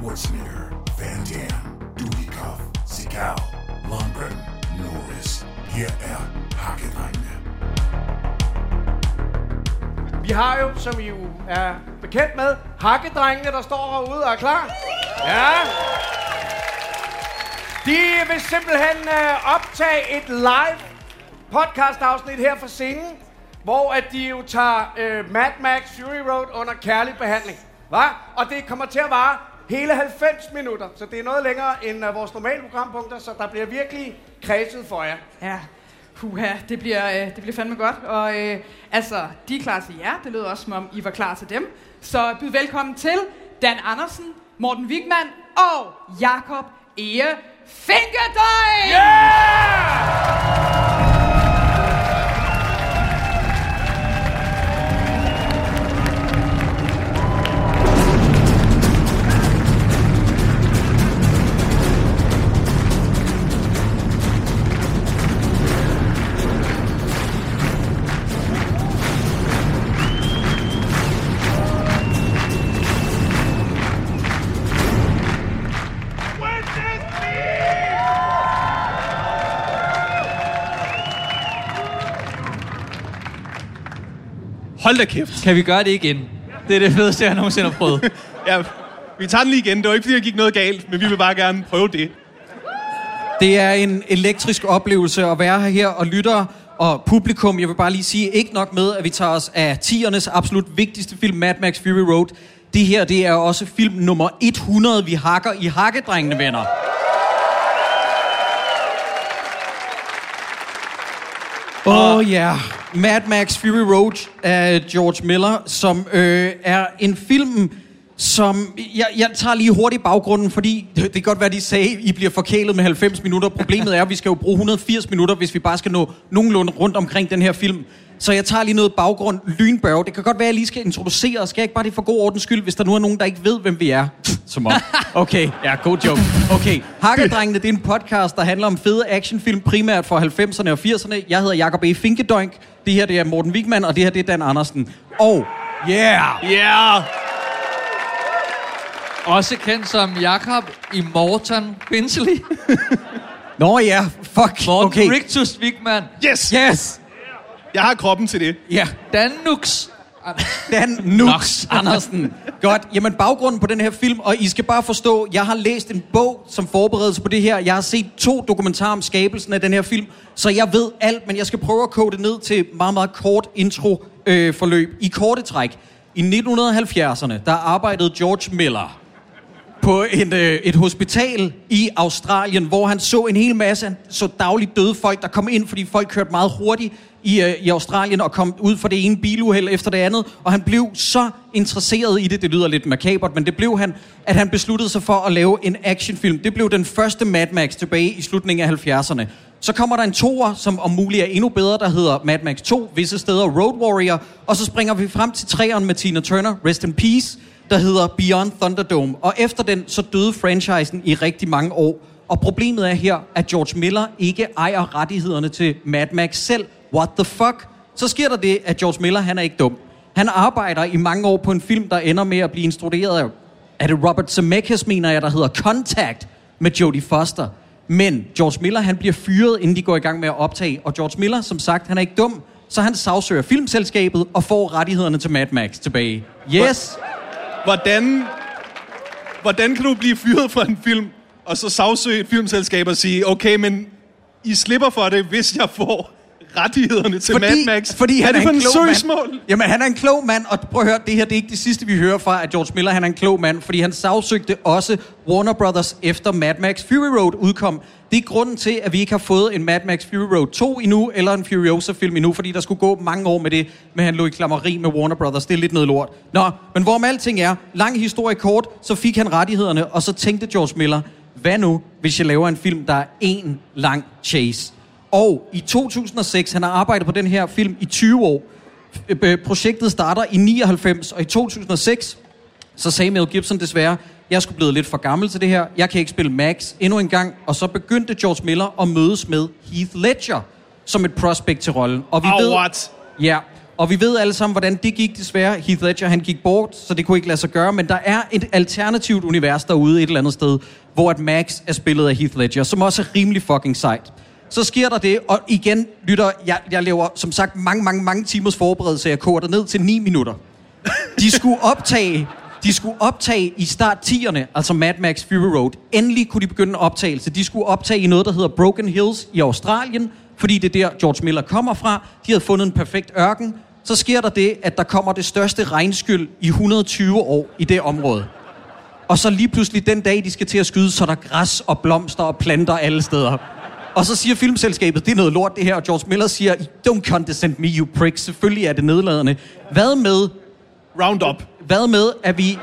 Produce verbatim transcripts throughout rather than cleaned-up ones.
Schwarzenegger, Van Damme, Dudikoff, Seagal, Lundgren, Norris. Her er Hakkedrengene. Vi har jo, som I jo er bekendt med, Hakkedrengene, der står herude og er klar. Ja. De vil simpelthen øh, optage et live podcast-afsnit her fra scenen, hvor at de jo tager øh, Mad Max Fury Road under kærlig behandling. Hva? Og det kommer til at vare hele halvfems minutter, så det er noget længere end uh, vores normale programpunkter, så der bliver virkelig kredset for jer. Ja, puha, det bliver, øh, det bliver fandme godt. Og øh, altså, de er klar til jer. Det lød også, som om I var klar til dem. Så byd velkommen til Dan Andersen, Morten Wigman og Jakob Ege Finkerdøj! Yeah! Hold da kæft. Kan vi gøre det igen? Det er det fedeste, jeg nogensinde har prøvet. Ja, vi tager den lige igen. Det var ikke, fordi der gik noget galt, men vi vil bare gerne prøve det. Det er en elektrisk oplevelse at være her og lyttere og publikum. Jeg vil bare lige sige, ikke nok med, at vi tager os af tiernes absolut vigtigste film, Mad Max Fury Road. Det her, det er også film nummer hundrede, vi hakker i Hakkedrengene, venner. Åh oh, ja, yeah. Mad Max Fury Road af George Miller, som øh, er en film, som... Jeg, jeg tager lige hurtigt baggrunden, fordi det, det kan godt være, de sagde, I bliver forkælet med halvfems minutter. Problemet er, at vi skal jo bruge et hundrede og firs minutter, hvis vi bare skal nå nogenlunde rundt omkring den her film. Så jeg tager lige noget baggrund lynbørge. Det kan godt være, at jeg lige skal introducere os. Skal jeg ikke bare det for god ordens skyld, hvis der nu er nogen, der ikke ved, hvem vi er? Som om. Okay, ja, god joke. Okay, Hakkedrengene, det er en podcast, der handler om fede actionfilm, primært fra halvfemserne og firserne. Jeg hedder Jakob E. Finkedøjk. Det her, det er Morten Wigman, og det her, det er Dan Andersen. Og, yeah! Yeah! Også kendt som Jakob i Morten Binsley. Nå ja, fuck. Morten okay. Rictus Wigman. Yes! Yes! Jeg har kroppen til det. Ja. Dan Nux. Dan Nux Andersen. Godt. Jamen, baggrunden på den her film, og I skal bare forstå, jeg har læst en bog som forberedelse på det her. Jeg har set to dokumentarer om skabelsen af den her film, så jeg ved alt, men jeg skal prøve at kode det ned til meget, meget kort intro-forløb. Øh, I korte træk. I nitten halvfjerdserne, der arbejdede George Miller på en, øh, et hospital i Australien, hvor han så en hel masse så dagligt døde folk, der kom ind, fordi folk kørte meget hurtigt i, øh, i Australien og kom ud for det ene biluheld efter det andet, og han blev så interesseret i det, det lyder lidt makabert, men det blev han, at han besluttede sig for at lave en actionfilm. Det blev den første Mad Max tilbage i slutningen af halvfjerdserne. Så kommer der en toer, som om muligt er endnu bedre, der hedder Mad Max to, visse steder Road Warrior, og så springer vi frem til treeren med Tina Turner, Rest in Peace, der hedder Beyond Thunderdome. Og efter den, så døde franchisen i rigtig mange år. Og problemet er her, at George Miller ikke ejer rettighederne til Mad Max selv. What the fuck? Så sker der det, at George Miller, han er ikke dum. Han arbejder i mange år på en film, der ender med at blive instrueret af, er det Robert Zemeckis, mener jeg, der hedder Contact, med Jodie Foster. Men George Miller, han bliver fyret, inden de går i gang med at optage. Og George Miller, som sagt, han er ikke dum, så han sagsøger filmselskabet og får rettighederne til Mad Max tilbage. Yes! Hvordan, hvordan kan du blive fyret fra en film, og så sagsøge et filmselskab og sige, okay, men I slipper for det, hvis jeg får rettighederne til fordi, Mad Max? Fordi er han det er for en en klog søgsmål? mand. Jamen, han er en klog mand, og prøv at høre, det her det er ikke det sidste, vi hører fra, at George Miller, han er en klog mand, fordi han sagsøgte også Warner Brothers efter Mad Max Fury Road udkom. Det er grunden til, at vi ikke har fået en Mad Max Fury Road to endnu, eller en Furiosa-film endnu, fordi der skulle gå mange år med det, men han lå i klammeri med Warner Brothers. Det er lidt noget lort. Nå, men hvorom alting er, lang historie kort, så fik han rettighederne, og så tænkte George Miller, hvad nu, hvis jeg laver en film, der er en lang chase? Og i to tusind og seks, han har arbejdet på den her film i tyve år. Projektet starter i nioghalvfems, og i to tusind og seks, så sagde Mel Gibson desværre, jeg skulle blive lidt for gammel til det her, jeg kan ikke spille Max endnu en gang, og så begyndte George Miller at mødes med Heath Ledger som et prospect til rollen. Og vi oh, ved, what? ja, Og vi ved alle sammen, hvordan det gik desværre. Heath Ledger, han gik bort, så det kunne ikke lade sig gøre. Men der er et alternativt univers derude et eller andet sted, hvor at Max er spillet af Heath Ledger, som også er rimelig fucking sejt. Så sker der det, og igen, lytter, jeg, jeg laver som sagt mange, mange, mange timers forberedelse. Jeg koger der ned til ni minutter. De skulle optage... De skulle optage i start tierne, altså Mad Max Fury Road. Endelig kunne de begynde en optagelse. De skulle optage i noget, der hedder Broken Hills i Australien, fordi det er der, George Miller kommer fra. De havde fundet en perfekt ørken. Så sker der det, at der kommer det største regnskyld i et hundrede og tyve år i det område. Og så lige pludselig den dag, de skal til at skyde, så er der græs og blomster og planter alle steder. Og så siger filmselskabet, det er noget lort det her, og George Miller siger, don't condescend me, you prick. Selvfølgelig er det nedladende. Hvad med... Roundup. Hvad med, at vi...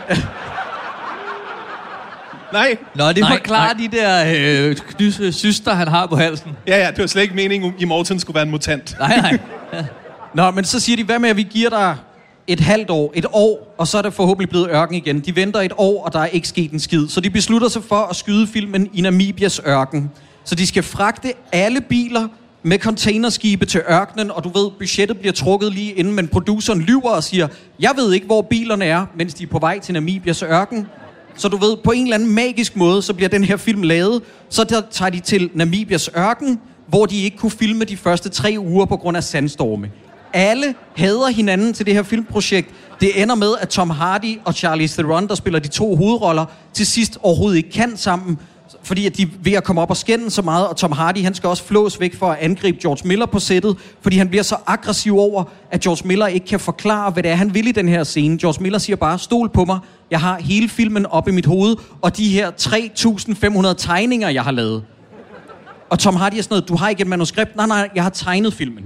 Nej. Nå, det forklarer de der øh, knys- syster, han har på halsen. Ja, ja, det var slet ikke meningen, at I Morten skulle være en mutant. Nej, nej. Ja. Nå, men så siger de, hvad med, at vi giver dig et halvt år, et år, og så er det forhåbentlig blevet ørken igen. De venter et år, og der er ikke sket en skid. Så de beslutter sig for at skyde filmen i Namibias ørken. Så de skal fragte alle biler med containerskibe til ørkenen, og du ved, budgettet bliver trukket lige inden, men produceren lyver og siger, jeg ved ikke, hvor bilerne er, mens de er på vej til Namibias ørken. Så du ved, på en eller anden magisk måde, så bliver den her film lavet. Så der tager de til Namibias ørken, hvor de ikke kunne filme de første tre uger på grund af sandstorme. Alle hader hinanden til det her filmprojekt. Det ender med, at Tom Hardy og Charlize Theron, der spiller de to hovedroller, til sidst overhovedet ikke kan sammen, fordi at de er ved at komme op og skændes så meget, og Tom Hardy, han skal også flås væk for at angribe George Miller på sættet, fordi han bliver så aggressiv over, at George Miller ikke kan forklare, hvad det er, han vil i den her scene. George Miller siger bare, stol på mig, jeg har hele filmen op i mit hoved, og de her tre tusind fem hundrede tegninger, jeg har lavet. Og Tom Hardy er sådan noget, du har ikke et manuskript? Nej, nej, jeg har tegnet filmen.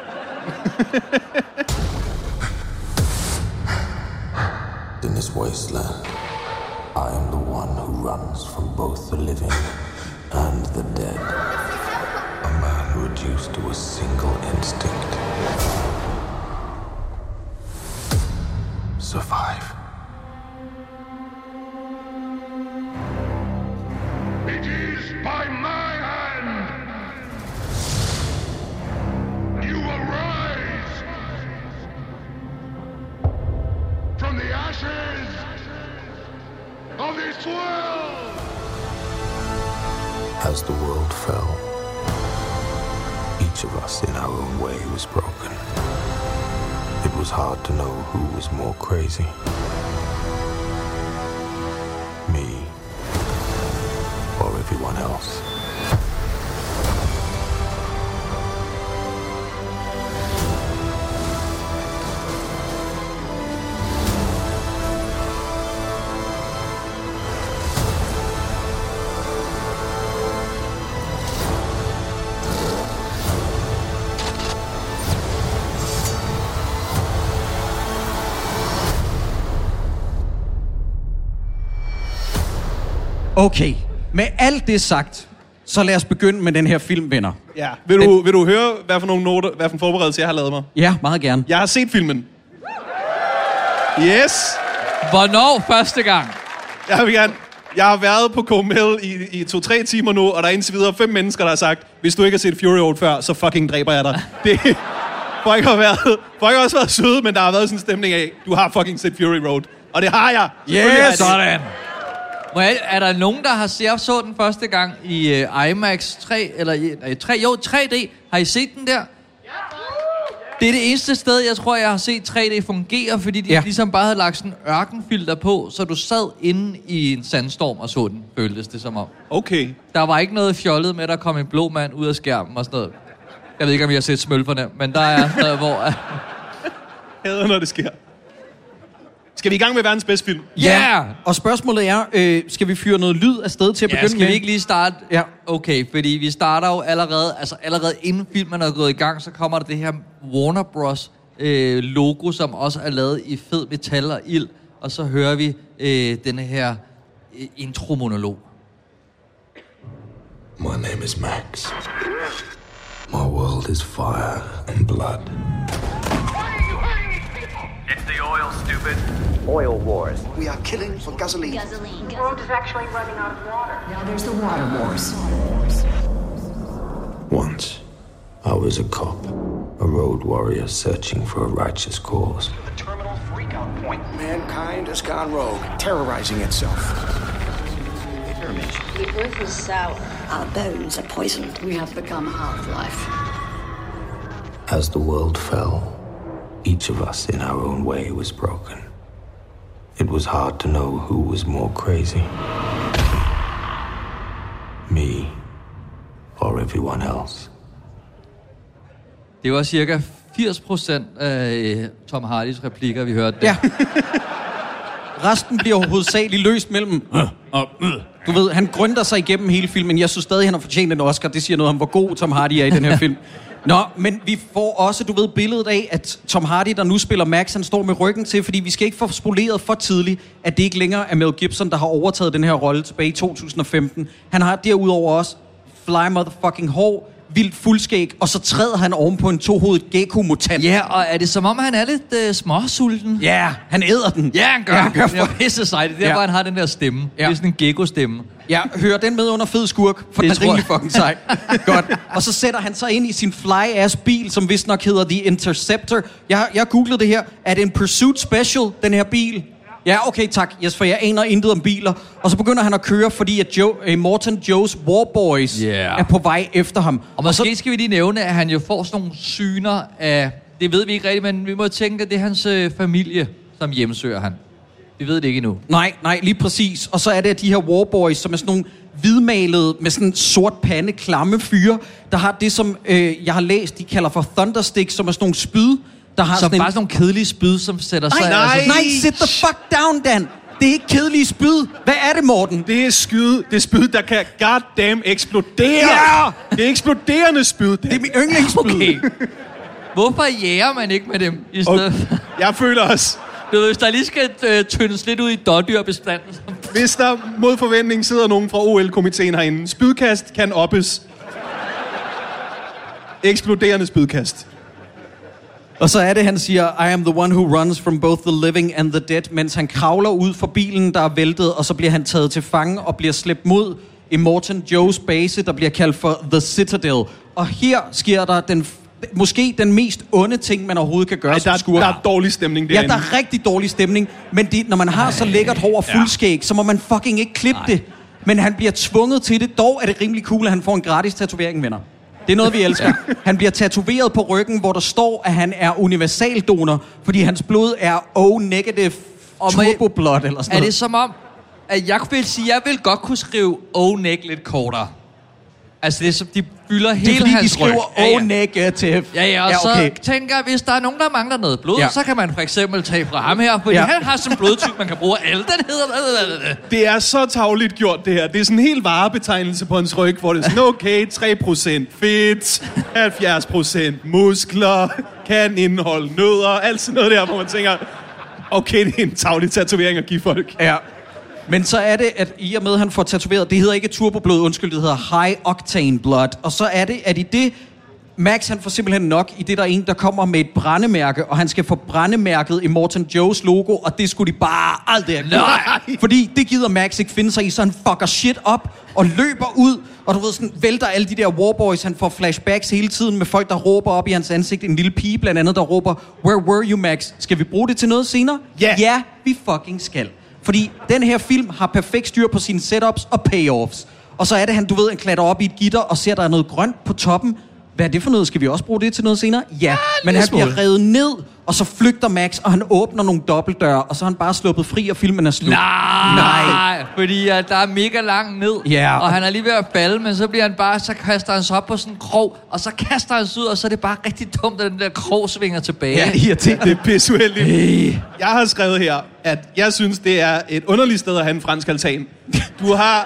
In this wasteland, I am the one who runs from both the living and the dead. A man reduced to a single instinct. Survive. It is by my hand. You will rise from the ashes of this world. As the world fell, each of us in our own way was broken. It was hard to know who was more crazy. Me or everyone else. Okay, med alt det sagt, så lad os begynde med den her film, venner. Ja. Vil du, den... vil du høre, hvad for nogle noter, hvad for en forberedelse jeg har lavet mig? Ja, meget gerne. Jeg har set filmen. Yes. Hvornår første gang? Jeg vil gerne. Jeg har været på K M L i, i to-tre timer nu, og der er indtil videre fem mennesker, der har sagt, hvis du ikke har set Fury Road før, så fucking dræber jeg dig. Det folk har været, folk har også været søde, men der har været sådan en stemning af, du har fucking set Fury Road. Og det har jeg. Yes, sådan. Well, er der nogen, der har set så den første gang i uh, IMAX tre, eller uh, tre, jo, tre D? Har I set den der? Det er det eneste sted, jeg tror, jeg har set tre D fungere, fordi de ja. ligesom bare havde lagt sådan en ørkenfilter på, så du sad inde i en sandstorm og så den, føltes det som om. Okay. Der var ikke noget fjollet med, at der kom en blå mand ud af skærmen og sådan noget. Jeg ved ikke, om I har set Smølferne, men der er noget, hvor... Hader, når det sker. Skal vi i gang med verdens bedste film? Ja! Yeah. Og spørgsmålet er, øh, skal vi fyre noget lyd af sted til at ja, begynde skal med? vi ikke lige starte? Ja. Okay, fordi vi starter jo allerede, altså allerede inden filmen er gået i gang, så kommer der det her Warner Bros. Øh, logo, som også er lavet i fed metal og ild, og så hører vi øh, denne her øh, intro-monolog. My name is Max. My world is fire and blood. It's the oil, stupid. Oil wars. We are killing for gasoline. Gasoline. The world is actually running out of water. Now there's the water wars. Once, I was a cop a road warrior searching for a righteous cause. The terminal freakout point. Mankind has gone rogue, terrorizing itself. The earth is sour. Our bones are poisoned. We have become half-life. As the world fell, each of us in our own way was broken. It was hard to know who was more crazy. Me or everyone else. Det var cirka firs procent af Tom Hardys replikker, vi hørte der. Ja. Resten bliver hovedsageligt løst mellem... Du ved, han grønter sig igennem hele filmen. Jeg synes stadig, han har fortjent en Oscar. Det siger noget om, hvor god Tom Hardy er i den her film. Nå, men vi får også, du ved, billedet af, at Tom Hardy, der nu spiller Max, han står med ryggen til, fordi vi skal ikke få spoleret for tidligt, at det ikke længere er Mel Gibson, der har overtaget den her rolle tilbage i to tusind og femten. Han har derudover også fly motherfucking hår, vildt fuldskæg, og så træder han oven på en tohovedet gecko-mutant. Ja, og er det som om, han er lidt øh, småsulten? Ja, han æder den. Ja, han gør. Ja, han gør for pisse sig. Det er derfor, ja. han har den der stemme. Ja. Det er sådan en gecko-stemme. Ja, hører den med under fed skurk, for det den er rimelig fucking sej. Godt. Og så sætter han sig ind i sin fly-ass bil, som vist nok hedder The Interceptor. Jeg, jeg googlede det her. Er det en Pursuit Special, den her bil? Ja, okay, tak. Yes, for jeg aner intet om biler. Og så begynder han at køre, fordi at Joe, uh, Morton Joes Warboys yeah. er på vej efter ham. Og måske og så... skal vi lige nævne, at han jo får sådan nogle syner af... Det ved vi ikke rigtigt, men vi må tænke, at det er hans øh, familie, som hjemsøger han. Vi ved det ikke endnu. Nej, nej, lige præcis. Og så er det, at de her Warboys, som er sådan nogle hvidmalede, med sådan en sort pande, klamme fyre, der har det, som øh, jeg har læst, de kalder for Thunderstick, som er sådan nogle spyd, der har som sådan bare en... sådan nogle kedelige spyd, som sætter sig... Nej, nej, altså... nej, sit the fuck down, Dan. Det er ikke kedelige spyd. Hvad er det, Morten? Det er skyde. Det er spyd, der kan goddamn eksplodere. Ja! Det er eksploderende spyd. Det er min yndlingsspyd. Okay. Hvorfor jæger man ikke med dem i stedet? Okay. Jeg føler også... Du ved, hvis der lige skal øh, tyndes lidt ud i dårdyrbestanden. Hvis der mod forventning sidder nogen fra O L-komiteen herinde. Spydkast kan oppes. Eksploderende spydkast. Og så er det, han siger, I am the one who runs from both the living and the dead, mens han kravler ud for bilen, der er væltet, og så bliver han taget til fange og bliver slæbt mod Immortan Joes base, der bliver kaldt for The Citadel. Og her sker der den, måske den mest onde ting, man overhovedet kan gøre. Ej, der, der er dårlig stemning derinde. Ja, der er rigtig dårlig stemning, men det, når man har Ej, så lækkert hår og fuldskæg, ja. så må man fucking ikke klippe Nej. det. Men han bliver tvunget til det. Dog er det rimelig cool, at han får en gratis tatovering, venner. Det er noget, vi elsker. Han bliver tatoveret på ryggen, hvor der står, at han er universaldonor, fordi hans blod er O-negative turbo-blood, eller sådan noget. Er det som om, at jeg vil sige, jeg vil godt kunne skrive O-neg lidt kortere? Altså, det er som, de fylder hele fordi, hans de skriver ryg. O-negative. Ja, ja, og ja, okay. så tænker jeg, hvis der er nogen, der mangler noget blod, ja. så kan man for eksempel tage fra ham her, fordi ja. han har sådan en blodtype, man kan bruge alle. Den hedder... Det er så tarveligt gjort, det her. Det er sådan en helt varebetegnelse på hans ryg, hvor det er sådan, okay, tre procent fedt, halvfjerds procent muskler, kan indeholde nødder, alt sådan noget der, hvor man tænker, okay, det er en tarvelig tatovering at give folk. Ja. Men så er det, at i og med, at han får tatoveret, det hedder ikke turboblod, undskyld, det hedder high octane blood. Og så er det, at i det, Max han får simpelthen nok i det, der er en, der kommer med et brændemærke, og han skal få brændemærket i Morton Joes logo, og det skulle de bare aldrig have gjort. Fordi det gider Max ikke finde sig i, så han fucker shit op og løber ud, og du ved sådan, vælter alle de der warboys, han får flashbacks hele tiden med folk, der råber op i hans ansigt. En lille pige blandt andet, der råber, where were you, Max? Skal vi bruge det til noget senere? Yeah. Ja, vi fucking skal. Fordi den her film har perfekt styr på sine setups og payoffs. Og så er det, han, du ved, han klatrer op i et gitter og ser, der er noget grønt på toppen. Hvad er det for noget? Skal vi også bruge det til noget senere? Ja, ja men han bliver revet ned, og så flygter Max, og han åbner nogle dobbeltdøre, og så er han bare sluppet fri, og filmen er slut. Nej, Nej. fordi uh, der er mega langt ned, yeah. og han er lige ved at falde, men så bliver han bare, så kaster han sig op på sådan en krog, og så kaster han sig ud, og så er det bare rigtig dumt, at den der krog svinger tilbage. Ja, det er, det. det er pisseuheldigt. Hey. Jeg har skrevet her, at jeg synes, det er et underligt sted at have en fransk altan. Du har...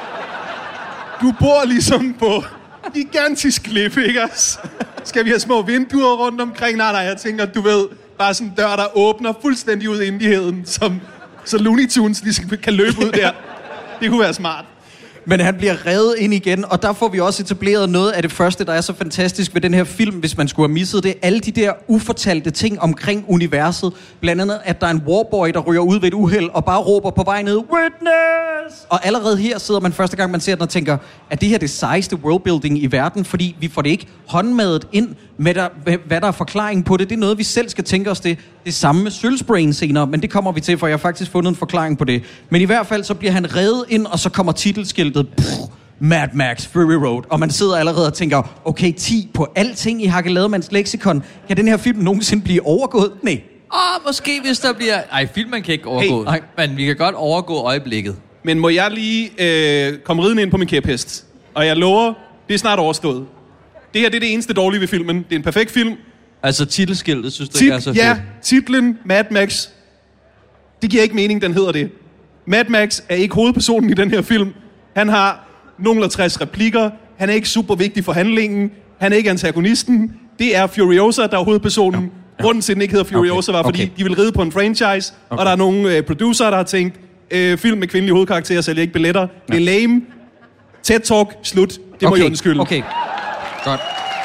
Du bor ligesom på... gigantisk klip, ikke også? Skal vi have små vinduer rundt omkring? Nej, nej, jeg tænker, du ved, bare sådan en dør, der åbner fuldstændig ud i indigheden, som, så Looney Tunes ligesom kan løbe ud der. Det kunne være smart. Men han bliver revet ind igen, og der får vi også etableret noget af det første, der er så fantastisk ved den her film, hvis man skulle have misset det. Alle de der ufortalte ting omkring universet. Blandt andet, at der er en warboy, der ryger ud ved et uheld og bare råber på vej ned, Witness! Og allerede her sidder man første gang, man ser den og tænker, at det her er det sejeste worldbuilding i verden, fordi vi får det ikke håndmadet ind med, der, hvad der er forklaring på det. Det er noget, vi selv skal tænke os det. Det samme med Sølvsprayen senere, men det kommer vi til, for jeg har faktisk fundet en forklaring på det. Men i hvert fald, så bliver han revet ind, og så kommer titelskiltet, pff, Mad Max Fury Road, og man sidder allerede og tænker, okay, ti på alting i Hakke Lademanns leksikon. Kan den her film nogensinde blive overgået? Nej. Åh, måske hvis der bliver... Ej, filmen kan ikke overgå, hey. Men vi kan godt overgå øjeblikket. Men må jeg lige øh, komme ridende ind på min kæphest? Og jeg lover, det er snart overstået. Det her det er det eneste dårlige ved filmen. Det er en perfekt film. Altså titelskiltet, synes du Tit- ikke er så fedt? Ja, titlen Mad Max. Det giver ikke mening, den hedder det. Mad Max er ikke hovedpersonen i den her film. Han har nogle halvtreds replikker. Han er ikke super vigtig for handlingen. Han er ikke antagonisten. Det er Furiosa, der er hovedpersonen. Ja. Ja. Grunden til, den ikke hedder Furiosa, okay. var, fordi okay. de ville ride på en franchise, okay. og der er nogle øh, producer, der har tænkt, øh, film med kvindelige hovedkarakterer sælger ikke billetter. Ja. Det er lame. TED Talk, slut. Det okay. må jeg undskylde. Okay, godt.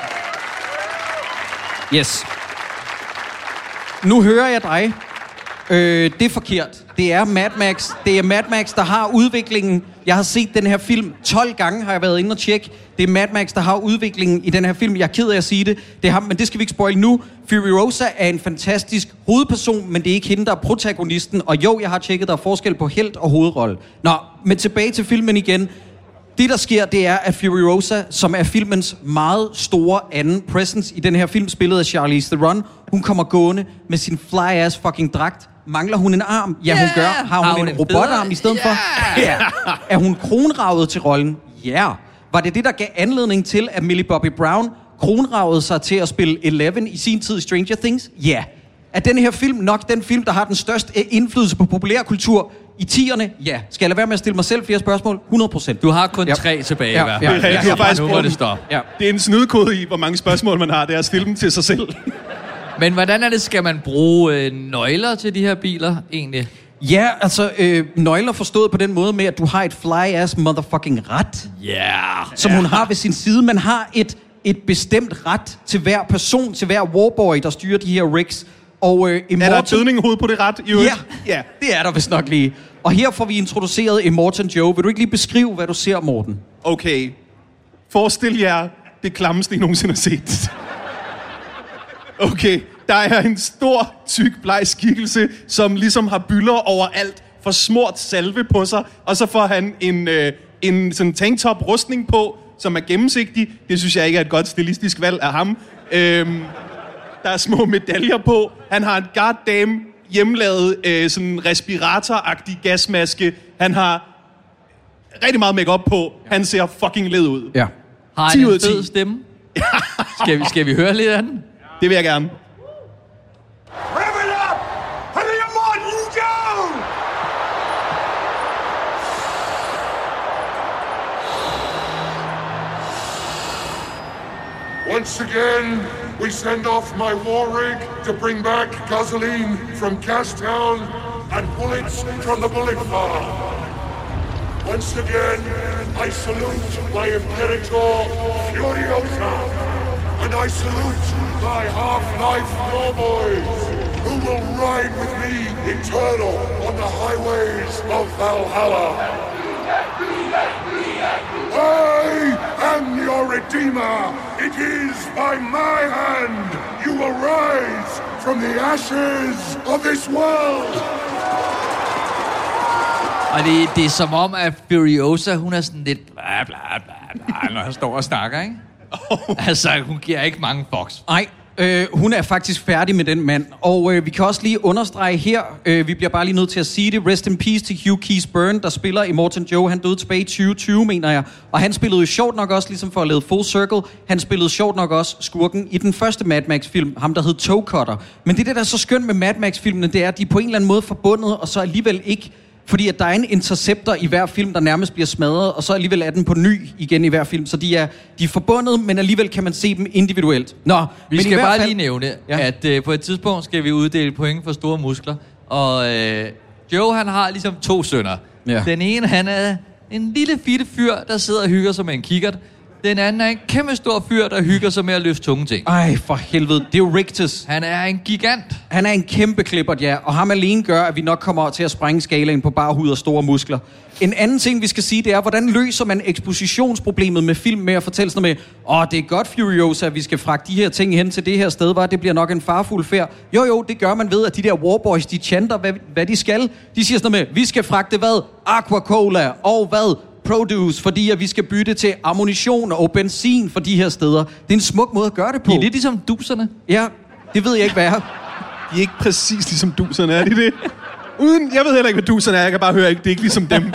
Yes. Nu hører jeg dig. Øh, det er forkert. Det er Mad Max. Det er Mad Max, der har udviklingen. Jeg har set den her film tolv gange, har jeg været inde og tjekke. Det er Mad Max, der har udviklingen i den her film. Jeg er ked af at sige det. Det er ham, men det skal vi ikke spoil nu. Furiosa er en fantastisk hovedperson, men det er ikke hende, der er protagonisten. Og jo, jeg har tjekket, der er forskel på helt og hovedrolle. Nå, men tilbage til filmen igen. Det, der sker, det er, at Furiosa, som er filmens meget store anden presence i den her film, spillet af Charlize Theron, hun kommer gående med sin fly-ass fucking dragt. Mangler hun en arm? Ja, hun gør. Har hun, har hun en, en robotarm bedre? I stedet yeah. for? Ja. Er hun kronravet til rollen? Ja. Yeah. Var det det, der gav anledning til, at Millie Bobby Brown kronravede sig til at spille Eleven i sin tid i Stranger Things? Ja. Yeah. Er den her film nok den film, der har den største indflydelse på populærkultur i tierne? Ja. Skal jeg lade være med at stille mig selv flere spørgsmål? hundrede procent. Du har kun ja. tre tilbage ja. i hvert fald. Ja, ja, ja. Faktisk nu må det stoppe. Ja. Det er en snydekode i, hvor mange spørgsmål man har. Det er at stille dem til sig selv. Men hvordan er det, skal man bruge øh, nøgler til de her biler egentlig? Ja, altså øh, nøgler forstået på den måde med, at du har et fly-ass motherfucking rat. Ja. Yeah. Som hun har ved sin side. Man har et, et bestemt ret til hver person, til hver warboy, der styrer de her rigs. Og, øh, Immortan... Er der dødning i hovedet på det ret? Ja, ja, det er der vist nok lige. Og her får vi introduceret Immortan Joe. Vil du ikke lige beskrive, hvad du ser, Morten? Okay. Forestil jer det klammeste, I nogensinde har set. Okay, der er en stor, tyk, bleg skikkelse, som ligesom har bylder overalt, for smurt salve på sig, og så får han en, øh, en sådan tanktop-rustning på, som er gennemsigtig. Det synes jeg ikke er et godt stilistisk valg af ham. Øhm, der er små medaljer på. Han har en goddamn hjemmelavet øh, sådan respirator-agtig gasmaske. Han har rigtig meget make-up på. Han ser fucking led ud. Ja. Har han en fed stemme? skal, vi, skal vi høre lidt af den? Det vil jeg gerne. Rev it up for the Immortan Joe! Once again, we send off my war rig to bring back gasoline from Gastown and bullets from the bullet farm. Once again, I salute my Imperator Furiosa, and I salute my Half-Life Warboys, who will ride with me eternal on the highways of Valhalla. I am your Redeemer. It is by my hand you will rise from the ashes of this world. Og det, det er som om, at Furiosa, hun er sådan lidt bla bla bla bla, når han står og snakker, ikke? Oh. Altså, hun giver ikke mange boks. Nej, øh, hun er faktisk færdig med den mand. Og øh, vi kan også lige understrege her, øh, vi bliver bare lige nødt til at sige det, rest in peace til Hugh Keys Byrne, der spiller Immortan Joe. Han døde tilbage i tyve tyve, mener jeg. Og han spillede jo sjovt nok også, ligesom for at lave Full Circle, han spillede sjovt nok også skurken i den første Mad Max-film, ham der hed Toe Cutter. Men det, der er så skønt med Mad Max-filmene, det er, at de er på en eller anden måde forbundet, og så alligevel ikke. Fordi at der er en interceptor i hver film, der nærmest bliver smadret, og så alligevel er den på ny igen i hver film. Så de er, de er forbundet, men alligevel kan man se dem individuelt. Nå, vi men skal i hvert bare fald... lige nævne, ja. at øh, på et tidspunkt skal vi uddele point for store muskler. Og øh, Joe, han har ligesom to sønner. Ja. Den ene, han er en lille fitte fyr, der sidder og hygger sig med en kikkert. Den anden er en kæmpe stor fyr, der hygger sig med at løfte tunge ting. Ej, for helvede. Det er jo Rigtus. Han er en gigant. Han er en kæmpe klippert, ja. Og ham alene gør, at vi nok kommer til at sprænge skalaen på bare hud og store muskler. En anden ting, vi skal sige, det er, hvordan løser man ekspositionsproblemet med film med at fortælle sådan noget med, åh, det er godt, Furiosa, at vi skal fragte de her ting hen til det her sted, var det bliver nok en farfuld færd. Jo, jo, det gør man ved, at de der warboys, de chanter, hvad, hvad de skal. De siger sådan noget med, vi skal fragte hvad? Aquacola og hvad? Produce, fordi at vi skal bytte til ammunition og benzin for de her steder. Det er en smuk måde at gøre det på. De er lidt ligesom duserne. Ja, det ved jeg ikke, hvad er. De er ikke præcis ligesom duserne, er de det? Uden, jeg ved heller ikke, hvad duserne er. Jeg kan bare høre, at det er ikke ligesom dem.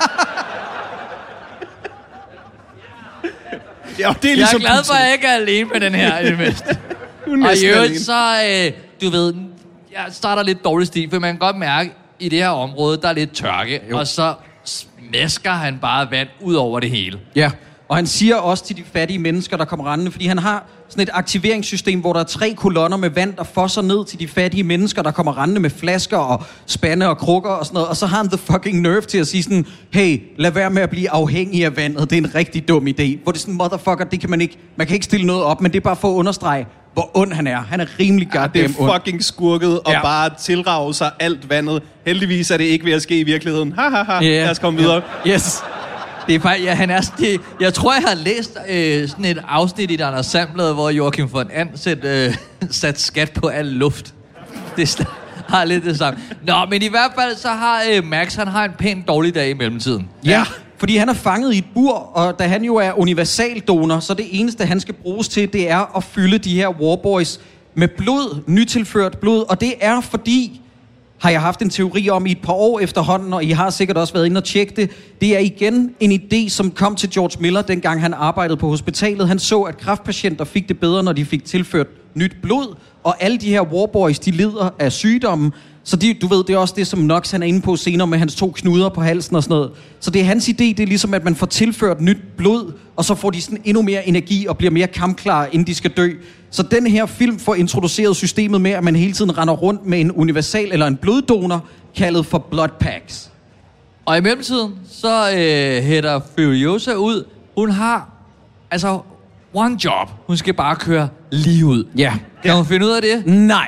Ja, det er ligesom jeg er glad for, duserne. at jeg ikke er alene med den her, i det mindste. Og i øvrigt, så, øh, du ved, jeg starter lidt dårlig stil, for man kan godt mærke, i det her område, der er lidt tørke, jo. Og så smæsker han bare vand ud over det hele. Ja, og han siger også til de fattige mennesker, der kommer rendende, fordi han har sådan et aktiveringssystem, hvor der er tre kolonner med vand, der fosser ned til de fattige mennesker, der kommer rendende med flasker og spande og krukker og sådan noget. Og så har han the fucking nerve til at sige sådan, hey, lad være med at blive afhængig af vandet. Det er en rigtig dum idé. Hvor det er sådan, motherfucker, det kan man ikke, man kan ikke stille noget op, men det er bare for at understrege, hvor ond han er. Han er rimelig goddamn ja, det er fucking ond. Skurket og ja. bare tilrage sig alt vandet. Heldigvis er det ikke ved at ske i virkeligheden. Ha, ha, ha. Yeah. Lad os komme videre. Yes. Det er faktisk, ja, han er, det, jeg tror, jeg har læst øh, sådan et afsnit i der er samlet, hvor Joachim von And sæt, øh, sat skat på al luft. Det har lidt det samme. Nå, men i hvert fald så har øh, Max, han har en pæn dårlig dag i mellemtiden. Ja. ja. Fordi han er fanget i et bur, og da han jo er universaldonor, så det eneste, han skal bruges til, det er at fylde de her warboys med blod, nytilført blod. Og det er fordi, har jeg haft en teori om i et par år efterhånden, og I har sikkert også været inde og tjekke det. Det er igen en idé, som kom til George Miller, dengang han arbejdede på hospitalet. Han så, at kræftpatienter fik det bedre, når de fik tilført nyt blod. Og alle de her warboys, de lider af sygdommen. Så de, du ved, det er også det, som Nox han er inde på senere med hans to knuder på halsen og sådan noget. Så det er hans idé, det er ligesom, at man får tilført nyt blod, og så får de sådan endnu mere energi og bliver mere kampklar, inden de skal dø. Så den her film får introduceret systemet med, at man hele tiden render rundt med en universal eller en bloddonor, kaldet for blood packs. Og i mellemtiden, så øh, hætter Furiosa ud. Hun har, altså, one job. Hun skal bare køre lige ud. Ja. Kan hun finde ud af det? Nej.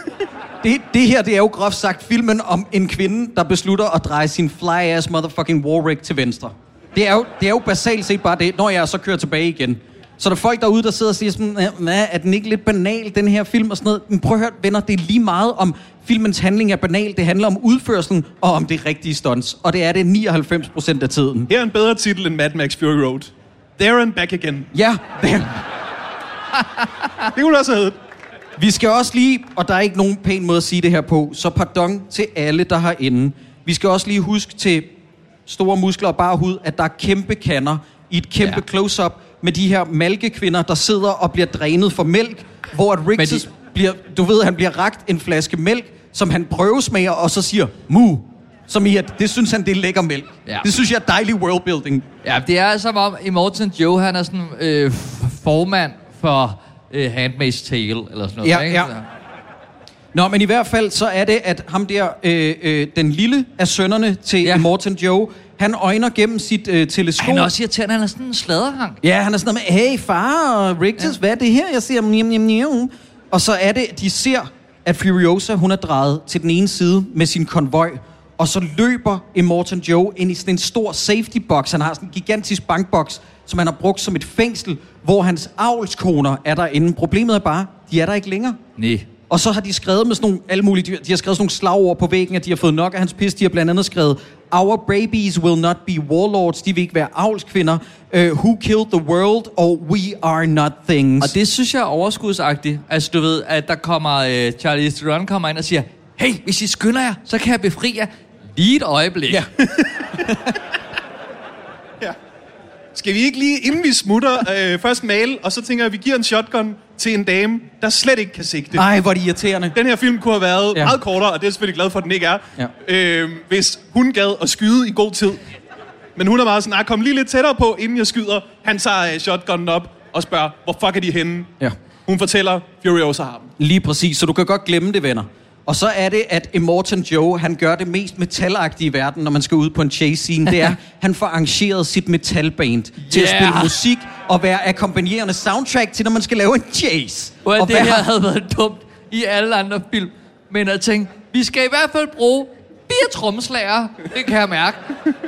Det, det her, det er jo groft sagt filmen om en kvinde, der beslutter at dreje sin fly-ass motherfucking Warwick til venstre. Det er jo, det er jo basalt set bare det, når jeg så kører tilbage igen. Så der er folk derude, der sidder og siger sådan, hvad, er den ikke lidt banal, den her film og sådan noget? Men prøv at høre, venner, det er lige meget om filmens handling er banal. Det handler om udførselen og om det rigtige stunts. Og det er det nioghalvfems procent af tiden. Her er en bedre titel end Mad Max Fury Road. There and Back Again. Ja, det det kunne også have heddet. Vi skal også lige, og der er ikke nogen pæn måde at sige det her på, så pardon til alle, der har inde. Vi skal også lige huske til store muskler og bare hud, at der er kæmpe kander i et kæmpe ja. close-up med de her malkekvinder, der sidder og bliver drænet for mælk, hvor at Rigtus de... bliver, du ved, han bliver rakt en flaske mælk, som han prøvesmager, og så siger, mu. Som i, at det synes han, det er lækker mælk. Ja. Det synes jeg er dejlig worldbuilding. Ja, det er som om Immortan Joe, han er sådan øh, formand for øh, Handmaid's Tale, eller sådan noget. Ja, ikke? ja. Nå, men i hvert fald, så er det, at ham der, øh, øh, den lille af sønnerne til ja. Immortan Joe, han øjner gennem sit øh, teleskop. Han er også irriterende, han er sådan en sladerhang. Ja, han er sådan noget med, hey far og Rigtus, ja. hvad er det her? Jeg siger, njam, njam, njam. Og så er det, de ser, at Furiosa, hun er drejet til den ene side med sin konvoj, og så løber Immortan Joe ind i sådan en stor safety box. Han har sådan en gigantisk bankboks, som han har brugt som et fængsel, hvor hans avlskoner er derinde. Problemet er bare, de er der ikke længere. Nej. Og så har de skrevet med sådan nogle, alle mulige, de, de har skrevet sådan nogle slagord på væggen, at de har fået nok af hans pis. De har blandt andet skrevet, our babies will not be warlords. De vil ikke være avlskvinder. Uh, who killed the world? Og we are not things. Og det synes jeg er overskudsagtigt. Altså du ved, at der kommer, uh, Charlie Theron kommer ind og siger, hey, hvis I skynder jer, så kan jeg befri jer lige et øjeblik. Ja. ja. Skal vi ikke lige, inden vi smutter, øh, først male, og så tænker jeg, at vi giver en shotgun til en dame, der slet ikke kan sigte. Nej, hvor er det irriterende. Den her film kunne have været ja. meget kortere, og det er jeg selvfølgelig glad for, at den ikke er. Ja. Øh, hvis hun gad at skyde i god tid. Men hun er meget sådan, kom lige lidt tættere på, inden jeg skyder. Han tager uh, shotgunnen op og spørger, hvor fuck er de henne? Ja. Hun fortæller, Furiosa har dem. Lige præcis, så du kan godt glemme det, venner. Og så er det, at Immortan Joe, han gør det mest metalagtige i verden, når man skal ud på en chase scene. Det er, han får arrangeret sit metalband til Yeah. at spille musik og være akkompagnerende soundtrack til, når man skal lave en chase. Well, og det her havde været dumt i alle andre film. Men jeg tænkte, vi skal i hvert fald bruge fire trommeslager. Det kan jeg mærke.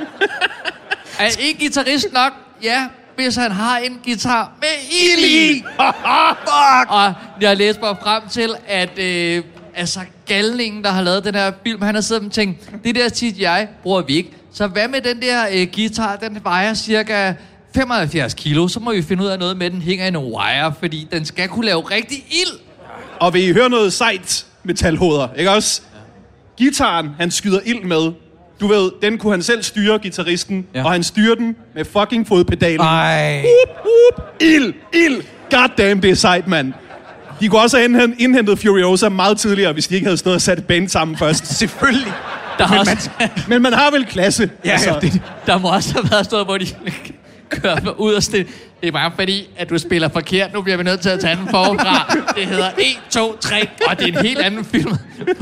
Er en guitarist nok? Ja, hvis han har en guitar med ild i. Fuck! Og jeg læste mig frem til, at øh, altså, galningen, der har lavet den her film, han har siddet og tænkt, det der C G I bruger vi ikke. Så hvad med den der øh, guitar, den vejer cirka femoghalvfjerds kilo, så må vi finde ud af noget med, at den hænger i nogle wire, fordi den skal kunne lave rigtig ild. Og vil I høre noget sejt metalhoveder, ikke også? Gitaren, han skyder ild med. Du ved, den kunne han selv styre, guitaristen, ja. Og han styrer den med fucking fodpedalen. Ej. Up, up, ild, ild. Goddamn, det er sejt, mand. De kunne også have indhentet Furiosa meget tidligere, hvis de ikke havde stået og sat et band sammen først. Selvfølgelig. Der men, også... man, men man har vel klasse. Ja, altså. ja, det... Der må også have været stået, hvor de kører ud og stille. Det er bare fordi, at du spiller forkert. Nu bliver vi nødt til at tage den forfra. Det hedder en, to, tre, og det er en helt anden film.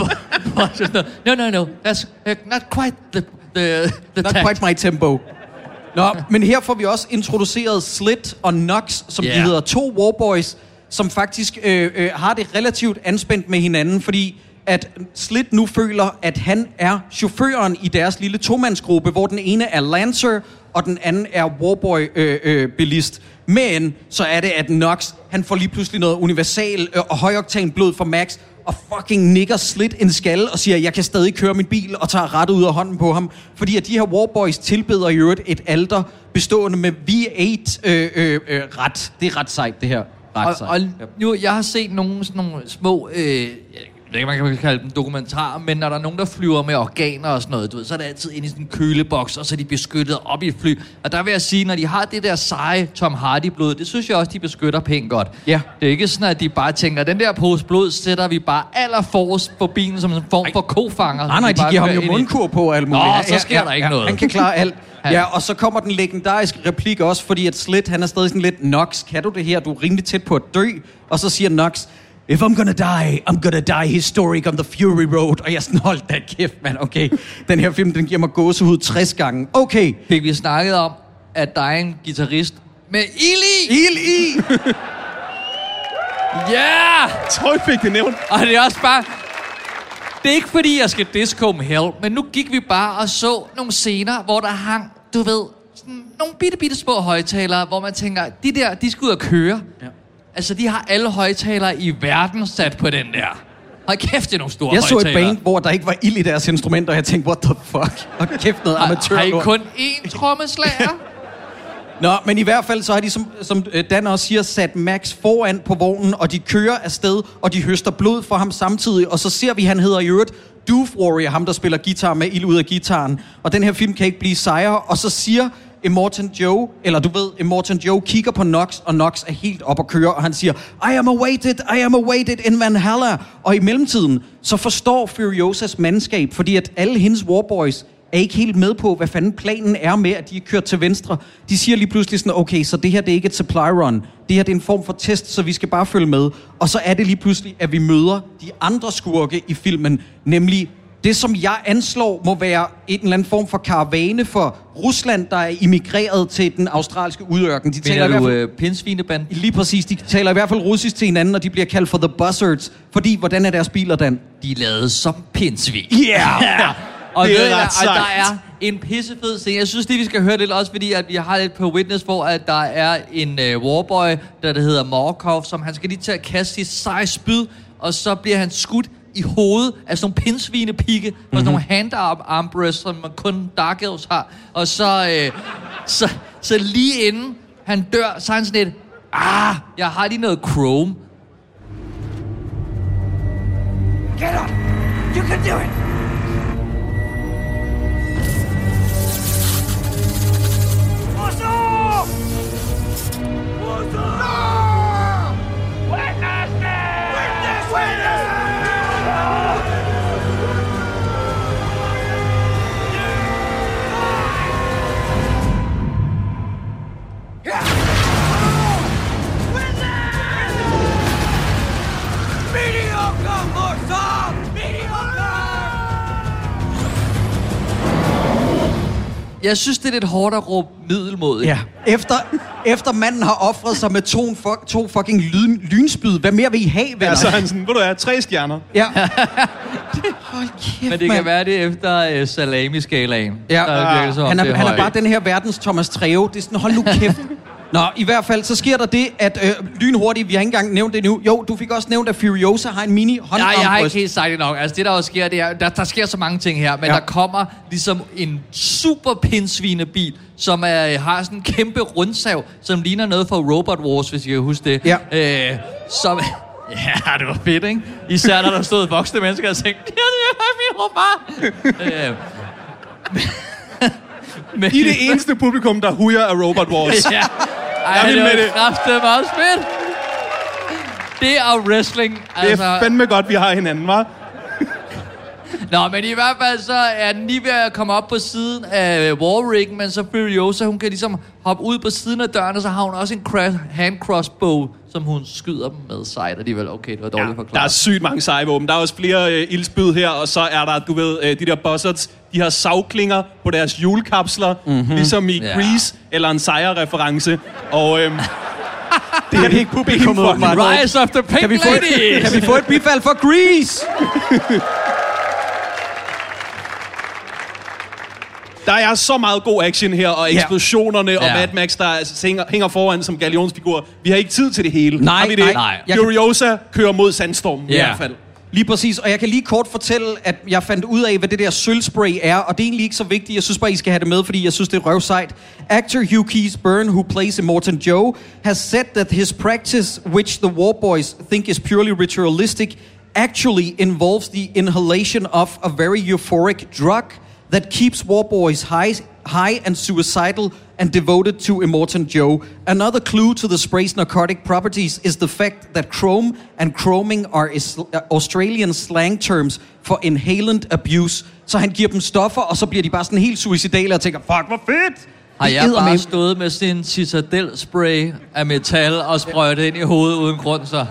No, no, no. That's not quite the... the, the Not quite my tempo. Nå, men her får vi også introduceret Slit og Nox, som yeah. de hedder, to warboys, som faktisk øh, øh, har det relativt anspændt med hinanden, fordi at Slit nu føler, at han er chaufføren i deres lille tomandsgruppe, hvor den ene er Lancer, og den anden er Warboy-bilist. Øh, øh, Men så er det, at Nox, han får lige pludselig noget universal øh, og højoktan blod for Max, og fucking nikker Slit en skalle og siger, jeg kan stadig køre min bil, og tager rettet ud af hånden på ham. Fordi at de her Warboys tilbeder i øvrigt et alter bestående med V otte øh, øh, øh, ret. Det er ret sejt, det her. Ret og, sejt. og nu, jeg har set nogle, sådan nogle små... Øh, jeg ved ikke, man kan kalde dem dokumentarer, men når der er nogen, der flyver med organer og sådan noget, du ved, så er det altid inde i sådan en køleboks, og så er de beskyttet op i et fly. Og der vil jeg sige, når de har det der seje Tom Hardy-blod, det synes jeg også, de beskytter pænt godt. Ja. Det er ikke sådan, at de bare tænker, den der pose blod sætter vi bare allerforrest på bilen som en form for kofanger. Nej, nej, de, de giver ham jo mundkur på og alt muligt. Nå, ja, så sker ja, der ikke ja, noget. Han kan klare alt. Ja, og så kommer den legendariske replik også, fordi at Slit, han er stadig sådan lidt, Nox, kan du det her? Du er rimelig tæt på at dø. Og så siger Nox, if I'm gonna die, I'm gonna die historic on the Fury Road. Og jeg sådan, hold da kæft, mand, okay. Den her film, den giver mig gåsehud tres gange. Okay. Fik vi snakket om, at der er en guitarist med ild i? Ild i! Ja! Yeah! Jeg tror, jeg fik det nævnt. Og det er også bare... Det er ikke fordi, jeg skal disco med hell, men nu gik vi bare og så nogle scener, hvor der hang, du ved, sådan nogle bitte, bitte små højtalere, hvor man tænker, de der, de skal ud og køre. Ja. Altså, de har alle højtalere i verden sat på den der. Hold kæft, det er nogle store jeg højtalere. Jeg så et band, hvor der ikke var ild i deres instrumenter, og jeg tænkte, what the fuck? Hold kæft, noget amatør. Har I kun én trommeslager? Nå, men i hvert fald så har de, som, som Dan også siger, sat Max foran på vognen, og de kører afsted, og de høster blod for ham samtidig, og så ser vi, han hedder i øvrigt Doof Warrior, ham der spiller guitar med ild ud af gitaren, og den her film kan ikke blive sejre, og så siger Immortan Joe, eller du ved, Immortan Joe kigger på Nox, og Nox er helt op at køre, og han siger, I am awaited, I am awaited in Valhalla, og i mellemtiden, så forstår Furiosas mandskab, fordi at alle hendes warboys er ikke helt med på, hvad fanden planen er med, at de er kørt til venstre. De siger lige pludselig sådan, okay, så det her det er ikke et supply run. Det her det er en form for test, så vi skal bare følge med. Og så er det lige pludselig, at vi møder de andre skurke i filmen, nemlig det, som jeg anslår må være en eller anden form for karavane for Rusland, der er immigreret til den australske udørken. De taler taler du i hvert fald, øh, pindsvineband? Lige præcis, de taler i hvert fald russisk til hinanden, og de bliver kaldt for The Buzzards, fordi hvordan er deres biler, Dan? De er lavet som pindsvin. Yeah! Ja. Og, det er ved, ret og der er en pissefed scene. Jeg synes, det vi skal høre lidt også, fordi at vi har lidt på Witness, hvor at der er en uh, warboy, der, der hedder Morkov, som han skal lige til at kaste sit seje spyd, og så bliver han skudt i hovedet af sådan nogle pindsvinepikke, mm-hmm. og sådan nogle handarm-armbrøst, som man kun Dark Elves har. Og så, øh, så, så lige inden han dør, så er han sådan lidt, ah, jeg har lige noget chrome. Get up! You can do it! What's up? What's up? No! Witness it! Witness! Witness! Mediocre, Mortal! Mediocre! Jeg synes, det er lidt hårdt at råbe middelmåde. Ja. Efter, efter manden har offret sig med to, fuck, to fucking lyn, lynspyd. Hvad mere vil I have, venner? Ja, så er han sådan, ved du hvad, tre stjerner. Ja. Hold kæft, Men det man. kan være det efter uh, salami-skalaen. Ja, der er ja. som, Han, er, det er han er højt. bare den her verdens Thomas Treve. Det er sådan, hold nu kæft. Nå, i hvert fald, så sker der det, at øh, lynhurtigt, vi har ikke engang nævnt det nu. Jo, du fik også nævnt, at Furiosa har en mini håndarmbryst. Nej, jeg har ikke helt sagt det nok. Altså, det der også sker, det er, der, der sker så mange ting her, men ja. Der kommer ligesom en super pindsvinebil, som er, har sådan en kæmpe rundsav, som ligner noget fra Robot Wars, hvis I kan huske det. Ja. Øh, som... Ja, det var fedt, ikke? Især når der stod voksne mennesker og tænkte, ja, det er min robot. øh, Men... I er det eneste publikum, der hujer af Robot Wars. Ja. Ej, det var kraftedeme også fedt. Det er wrestling. Altså... Det er fandme godt, vi har hinanden, hva'? Nå, men i hvert fald så er den lige ved at komme op på siden af wallriggen, men så Furiosa, hun kan ligesom hoppe ud på siden af døren, og så har hun også en cra- hand crossbow, som hun skyder dem med sejt, og de er vel, okay, det var dårligt ja, forklaret. Der er sygt mange sejvåben. Der er også flere øh, ildspyd her, og så er der, du ved, øh, de der buzzards, de har savklinger på deres hjulkapsler, mm-hmm. ligesom i Ja. Grease, eller en sejrreference. Og øhm, Det er ikke publikum, åbenbart. Rise of the Pink kan vi få Lady! Et, kan vi få et bifald for Grease? Der er så meget god action her, og eksplosionerne, yeah. og Ja. Mad Max, der hænger, hænger foran som gallionsfigur. Vi har ikke tid til det hele. Nej, har vi det? nej, nej. Jeg Furiosa kører mod sandstormen Ja. i hvert fald. Lige præcis, og jeg kan lige kort fortælle, at jeg fandt ud af, hvad det der sølvspray er, og det er egentlig ikke så vigtigt. Jeg synes bare, I skal have det med, fordi jeg synes, det er røvsejt. Actor Hugh Keys Byrne, who plays Immortan Joe, has said that his practice, which the War Boys think is purely ritualistic, actually involves the inhalation of a very euphoric drug that keeps War Boys high, high and suicidal and devoted to Immortan Joe. Another clue to the spray's narcotic properties is the fact that chrome and chroming are is- Australian slang terms for inhalant abuse. Så han giver dem stoffer, og så bliver de bare sådan helt suicidale og tænker, fuck, hvor fedt! Har Det jeg æder bare med- stået med sådan en citadel-spray af metal og sprøjtet ind i hovedet uden grund, så...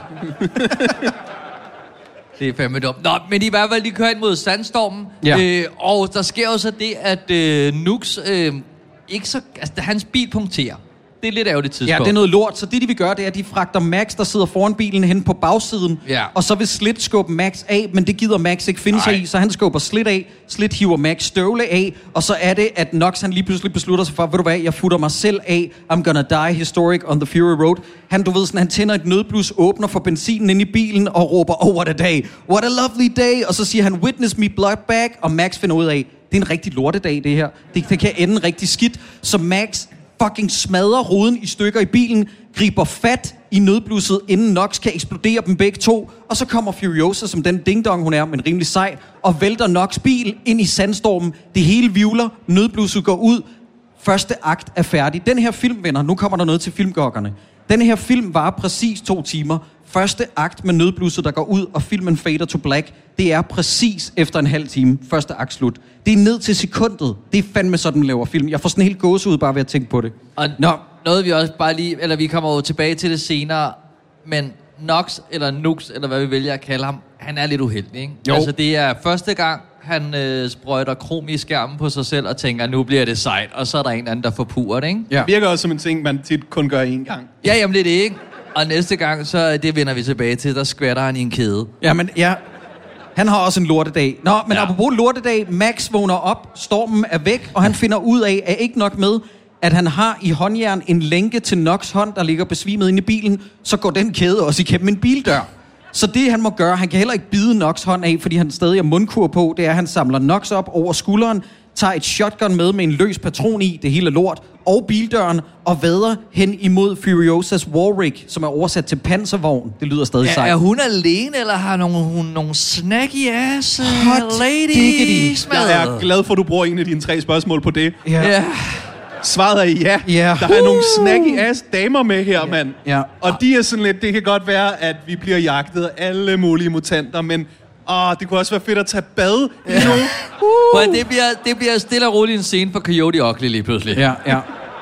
Det er fandme dumt. Nå, men i hvert fald, de kører ind mod sandstormen. Ja. Øh, og der sker jo så det, at øh, Nux øh, ikke så... Altså, hans bil punkterer. Det er lidt ærgerligt tidspunkt. Ja, det er noget lort. Så det, de vil gøre, det er, at de fragter Max, der sidder foran bilen, hen på bagsiden. Ja. Og så vil Slit skubbe Max af, men det gider Max ikke finde sig i, så han skubber Slit af. Slit hiver Max støvle af, og så er det, at Nox han lige pludselig beslutter sig for, ved du hvad, jeg futter mig selv af. I'm gonna die historic on the Fury Road. Han, du ved sådan, han tænder et nødblus, åbner for benzinen ind i bilen og råber, oh, what a day. What a lovely day. Og så siger han, witness me blood bag, og Max finder ud af, det er en rigtig lortedag, det her. Det, det kan ende rigtig skidt. Så Max fucking smadrer ruden i stykker i bilen, griber fat i nødblusset, inden Nox kan eksplodere dem begge to, og så kommer Furiosa, som den dingdong hun er, men rimelig sej, og vælter Nox bil ind i sandstormen. Det hele vivler, nødblusset går ud, første akt er færdig. Den her film, venner, nu kommer der noget til filmgokkerne. Den her film var præcis to timer. Første akt med nødblusset, der går ud, og filmen fader to black, det er præcis efter en halv time. Første akt slut. Det er ned til sekundet. Det er fandme sådan, man laver film. Jeg får sådan helt gåsehud bare ved at tænke på det. Og Nå. noget vi også bare lige... Eller vi kommer jo tilbage til det senere, men Nox, eller Nux, eller hvad vi vælger at kalde ham, han er lidt uheldig, ikke? Jo. Altså, det er første gang, han øh, sprøjter krom i skærmen på sig selv og tænker, nu bliver det sejt, og så er der en anden, der forpurer det, ikke? Ja. Det virker også som en ting, man tit kun gør én gang. Ja, jamen det er det, ikke? Og næste gang, så det vender vi tilbage til, der skvatter han i en kæde. Ja, men ja, han har også en lortedag. Nå, men Ja. ja. apropos lortedag, Max vågner op, stormen er væk, og han finder ud af, at ikke nok med, at han har i håndjern en lænke til Nox hånd, der ligger besvimet inde i bilen, så går den kæde også igennem en bildør. Så det han må gøre, han kan heller ikke bide Nox hånd af, fordi han stadig har mundkur på, det er, at han samler Nox op over skulderen, tager et shotgun med med en løs patron i, det hele er lort, og bildøren, og vader hen imod Furiosas Warrig, som er oversat til panservogn. Det lyder stadig Er, sejt. er hun alene, eller har nogle, hun nogle snacky ass uh, Hot diggity. ladies med? Jeg er glad for, at du bruger en af dine tre spørgsmål på det. Ja. Ja. Svaret er ja. Ja. Der er nogle snacky ass damer med her, mand. Ja. Og de er sådan lidt, det kan godt være, at vi bliver jagtet af alle mulige mutanter, men åh, det kunne også være fedt at tage bad i Ja. nogen. Uh. Det, bliver, det bliver stille og roligt en scene for Coyote Ugly lige pludselig. Ja, ja.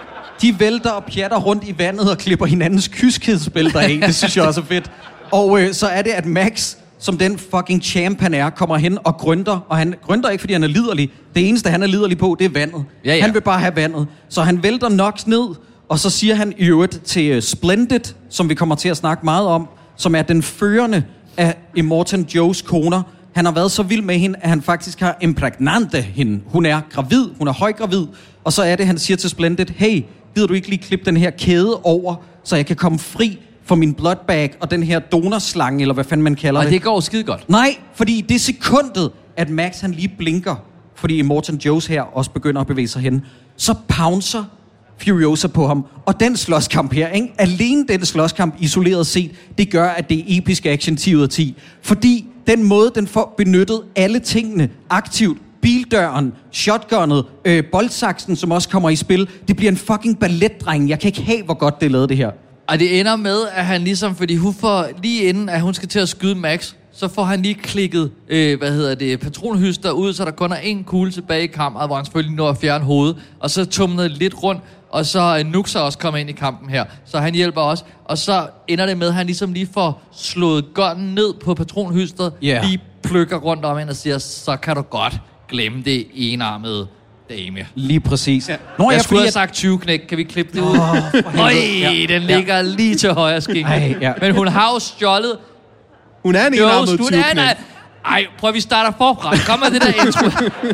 De vælter og pjatter rundt i vandet og klipper hinandens kyskhedsbælter af. Det synes jeg også er fedt. Og øh, så er det, at Max som den fucking champ han er, kommer hen og grønter. Og han grønter ikke, fordi han er liderlig. Det eneste, han er liderlig på, det er vandet. Ja, ja. Han vil bare have vandet. Så han vælter Nox ned, og så siger han i øvrigt til Splendid, som vi kommer til at snakke meget om, som er den førende af Immortan Joes koner. Han har været så vild med hende, at han faktisk har impregnante hende. Hun er gravid, hun er højgravid, og så er det, han siger til Splendid, hey, gider du ikke lige klippe den her kæde over, så jeg kan komme fri for min bloodbag og den her donorslange, eller hvad fanden man kalder og det. Og det går skide godt. Nej, fordi det sekundet, at Max han lige blinker, fordi Immortan Joes her også begynder at bevæge sig hen, så pouncer Furiosa på ham. Og den slåskamp her, ikke? Alene den slåskamp isoleret set, det gør, at det er episk action ti ud af ti. Fordi den måde, den får benyttet alle tingene aktivt, bildøren, shotgunnet, øh, boldsaksen, som også kommer i spil, det bliver en fucking balletdreng. Jeg kan ikke have, hvor godt det er lavet det her. Og det ender med, at han ligesom, fordi hun får, lige inden, at hun skal til at skyde Max, så får han lige klikket, øh, hvad hedder det, patronhyster ud, så der kun er en kugle tilbage i kammeret, hvor han selvfølgelig når at fjerne hovedet, og så tumler lidt rundt, og så er Nux også kommet ind i kampen her, så han hjælper også, og så ender det med, at han ligesom lige får slået gunnen ned på patronhysteret, yeah. lige plukker rundt om hende og siger, så kan du godt glemme det enarmede dame. Lige præcis. Ja. Nå, jeg, jeg skulle have sagt tyve knæk. Kan vi klippe det ud? Øj, ja. Den ligger ja. lige til højre skænke. Ja. Men hun har jo stjålet. Hun er en enarmet tyve knæk. Ej, prøv vi starter forfra. Kom med det der intro.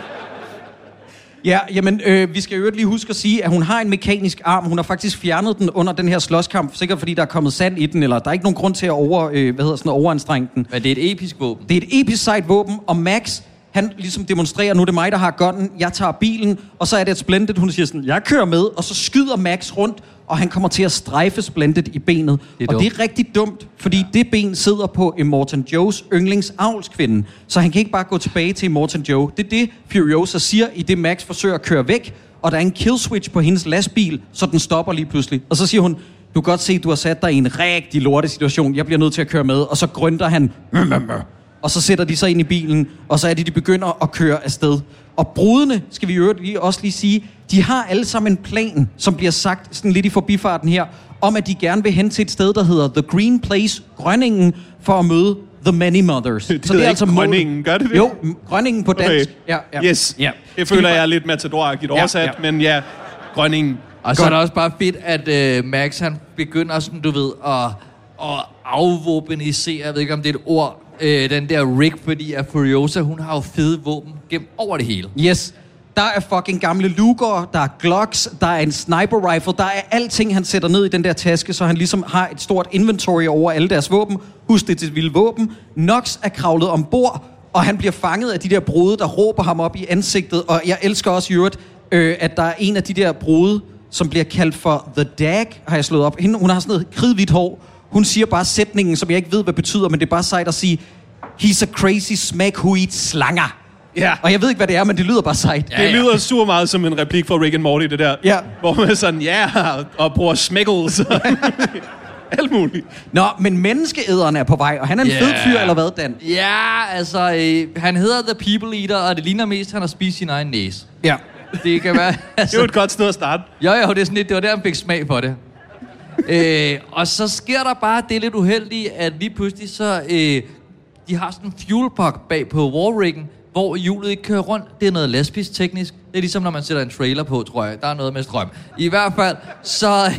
Ja, jamen, øh, vi skal jo lige huske at sige, at hun har en mekanisk arm. Hun har faktisk fjernet den under den her slåskamp, sikkert fordi der er kommet sand i den, eller der er ikke nogen grund til at over, øh, hvad hedder sådan, overanstrenge den. Men det er et episk våben. Det er et episk sejt våben, og Max, han ligesom demonstrerer, nu er det mig, der har gunnen, jeg tager bilen, og så er det et Splendid, hun siger sådan, jeg kører med, og så skyder Max rundt, og han kommer til at strejfe Splendid i benet. Det og det er rigtig dumt, fordi ja. det ben sidder på Immortan Joes yndlingsavlskvinde, så han kan ikke bare gå tilbage til Immortan Joe. Det er det, Furiosa siger, i det Max forsøger at køre væk, og der er en killswitch på hendes lastbil, så den stopper lige pludselig. Og så siger hun, du kan godt se, du har sat dig i en rigtig lorte situation, jeg bliver nødt til at køre med, og så grønter han, og så sætter de sig ind i bilen, og så er det, de begynder at køre afsted. Og brudene, skal vi jo lige også lige sige, de har alle sammen en plan, som bliver sagt sådan lidt i forbifarten her, om at de gerne vil hen til et sted, der hedder The Green Place, Grønningen, for at møde The Many Mothers. Det så det er altså Grønningen, gør det det? Jo, Grønningen på dansk. Okay. Ja, ja. Yes, ja. Det føler jeg er lidt matadoragtigt oversat, ja, ja. men ja, Grønningen. Og så er det også bare fedt, at uh, Max han begynder sådan, du ved, at, at afvåbenisere, jeg ved ikke om det er et ord, Øh, den der rig, fordi at Furiosa, hun har jo fede våben gennem over det hele. Yes. Der er fucking gamle Luger, der er Glocks, der er en sniper rifle, der er alting, han sætter ned i den der taske, så han ligesom har et stort inventory over alle deres våben. Husk det til et vildt våben. Nox er kravlet ombord, og han bliver fanget af de der brude, der råber ham op i ansigtet. Og jeg elsker også i øvrigt, øh, at der er en af de der brude, som bliver kaldt for The Dag, har jeg slået op. Hende, hun har sådan noget kridhvidt hår. Hun siger bare sætningen, som jeg ikke ved, hvad betyder, men det er bare sejt at sige, he's a crazy smack who eats slanger. Ja. Og jeg ved ikke, hvad det er, men det lyder bare sejt. Ja, ja. Det lyder super meget som en replik fra Rick and Morty, det der. Ja. Hvor man er sådan, ja, yeah, og bruger smiggles. Alt muligt. Nå, men menneskeæderen er på vej, og han er en yeah. fed fyr, eller hvad, Dan? Ja, altså, øh, han hedder The People Eater, og det ligner mest, at han har spist sin egen næse. Ja. Det kan være... Altså, det er jo et godt sted at starte. Jo, jo, det er sådan lidt, det var der, han fik smag på det. øh, og så sker der bare det lidt uheldige, at lige pludselig så... Øh, de har sådan en fuelpack bag på wallriggen, hvor hjulet ikke kører rundt. Det er noget lastbilsteknisk. Det er ligesom, når man sætter en trailer på, tror jeg. Der er noget med strøm. I hvert fald, så...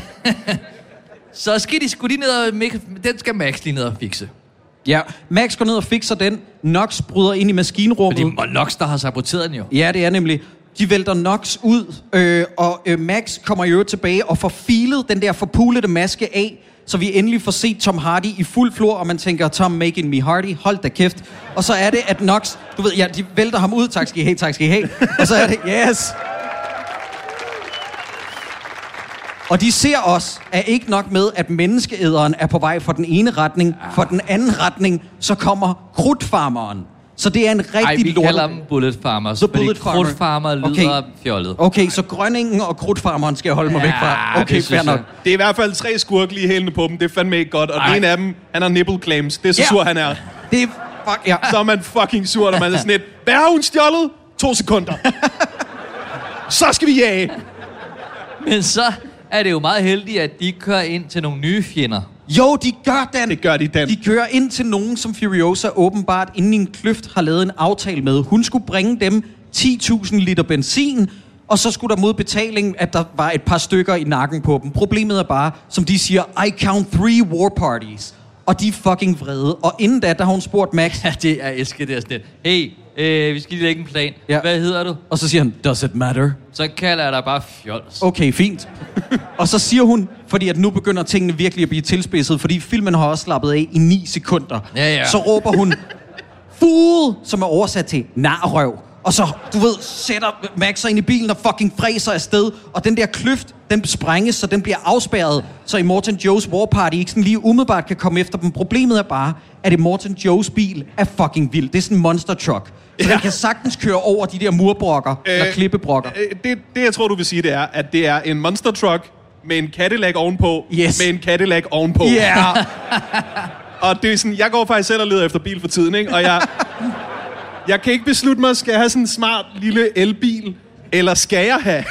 så skal de sgu de ned og... Den skal Max lige ned og fikse. Ja, Max går ned og fikser den. Nox bryder ind i maskinrummet. Men det er Nox, der har saboteret den jo. Ja, det er nemlig. De vælter Nox ud, øh, og øh, Max kommer jo tilbage og får filet den der forpulede maske af, så vi endelig får set Tom Hardy i fuld flor, og man tænker, Tom making me Hardy, hold da kæft. Og så er det, at Nox, du ved, ja, de vælter ham ud, tak skal I have, tak skal I have. Og så er det, yes. Og de ser også, at ikke nok med, at menneskeæderen er på vej fra den ene retning, for den anden retning, så kommer krudtfarmeren. Så det er en rigtig Ej, vi lort... kalder dem bullet farmers, The fordi bullet farmer. krudtfarmer lyder okay. fjollet. Okay, så Grønningen og krudtfarmeren skal jeg holde mig ja, væk fra. Okay, fair nok. Det er i hvert fald tre skurke lige hælende på dem. Det er fandme ikke godt. Og Ej. en af dem, han har nipple claims. Det er så yeah. sur, han er. Det er fuck, ja. Så er man fucking sur, når man er sådan lidt. Hvad har hun stjålet? To sekunder. Så skal vi jage. Men så er det jo meget heldigt, at de kører ind til nogle nye fjender. Jo, de gør, Dan. Det gør de, Dan. De kører ind til nogen, som Furiosa åbenbart inden i en kløft har lavet en aftale med. Hun skulle bringe dem ti tusind liter benzin, og så skulle der mod betaling, at der var et par stykker i nakken på dem. Problemet er bare, som de siger, I count three war parties. Og de er fucking vrede. Og inden da, der har hun spurgt Max. Ja, det er Eske, det er sådan lidt. Hey, øh, vi skal lige lægge en plan. Ja. Hvad hedder du? Og så siger han, does it matter? Så kalder jeg dig bare fjols. Okay, fint. Og så siger hun, fordi at nu begynder tingene virkelig at blive tilspidset, fordi filmen har også slappet af i ni sekunder. Ja, ja. Så råber hun, fool, som er oversat til narrøv. Og så, du ved, sætter Max sig ind i bilen og fucking fræser afsted. Og den der kløft, den sprænges, så den bliver afspærret. Så Immortan Joes War Party ikke sådan lige umiddelbart kan komme efter dem. Problemet er bare, at Immortan Joes bil er fucking vild. Det er sådan en monster truck. Så ja. Den kan sagtens køre over de der murbrokker, øh, eller klippebrokker. Øh, det, det, jeg tror, du vil sige, det er, at det er en monster truck med en Cadillac ovenpå, yes. med en Cadillac ovenpå. Ja. Yeah. Og det er sådan, jeg går faktisk selv og leder efter bil for tiden, ikke? Og jeg... Jeg kan ikke beslutte mig, skal jeg have sådan en smart lille elbil, eller skal jeg have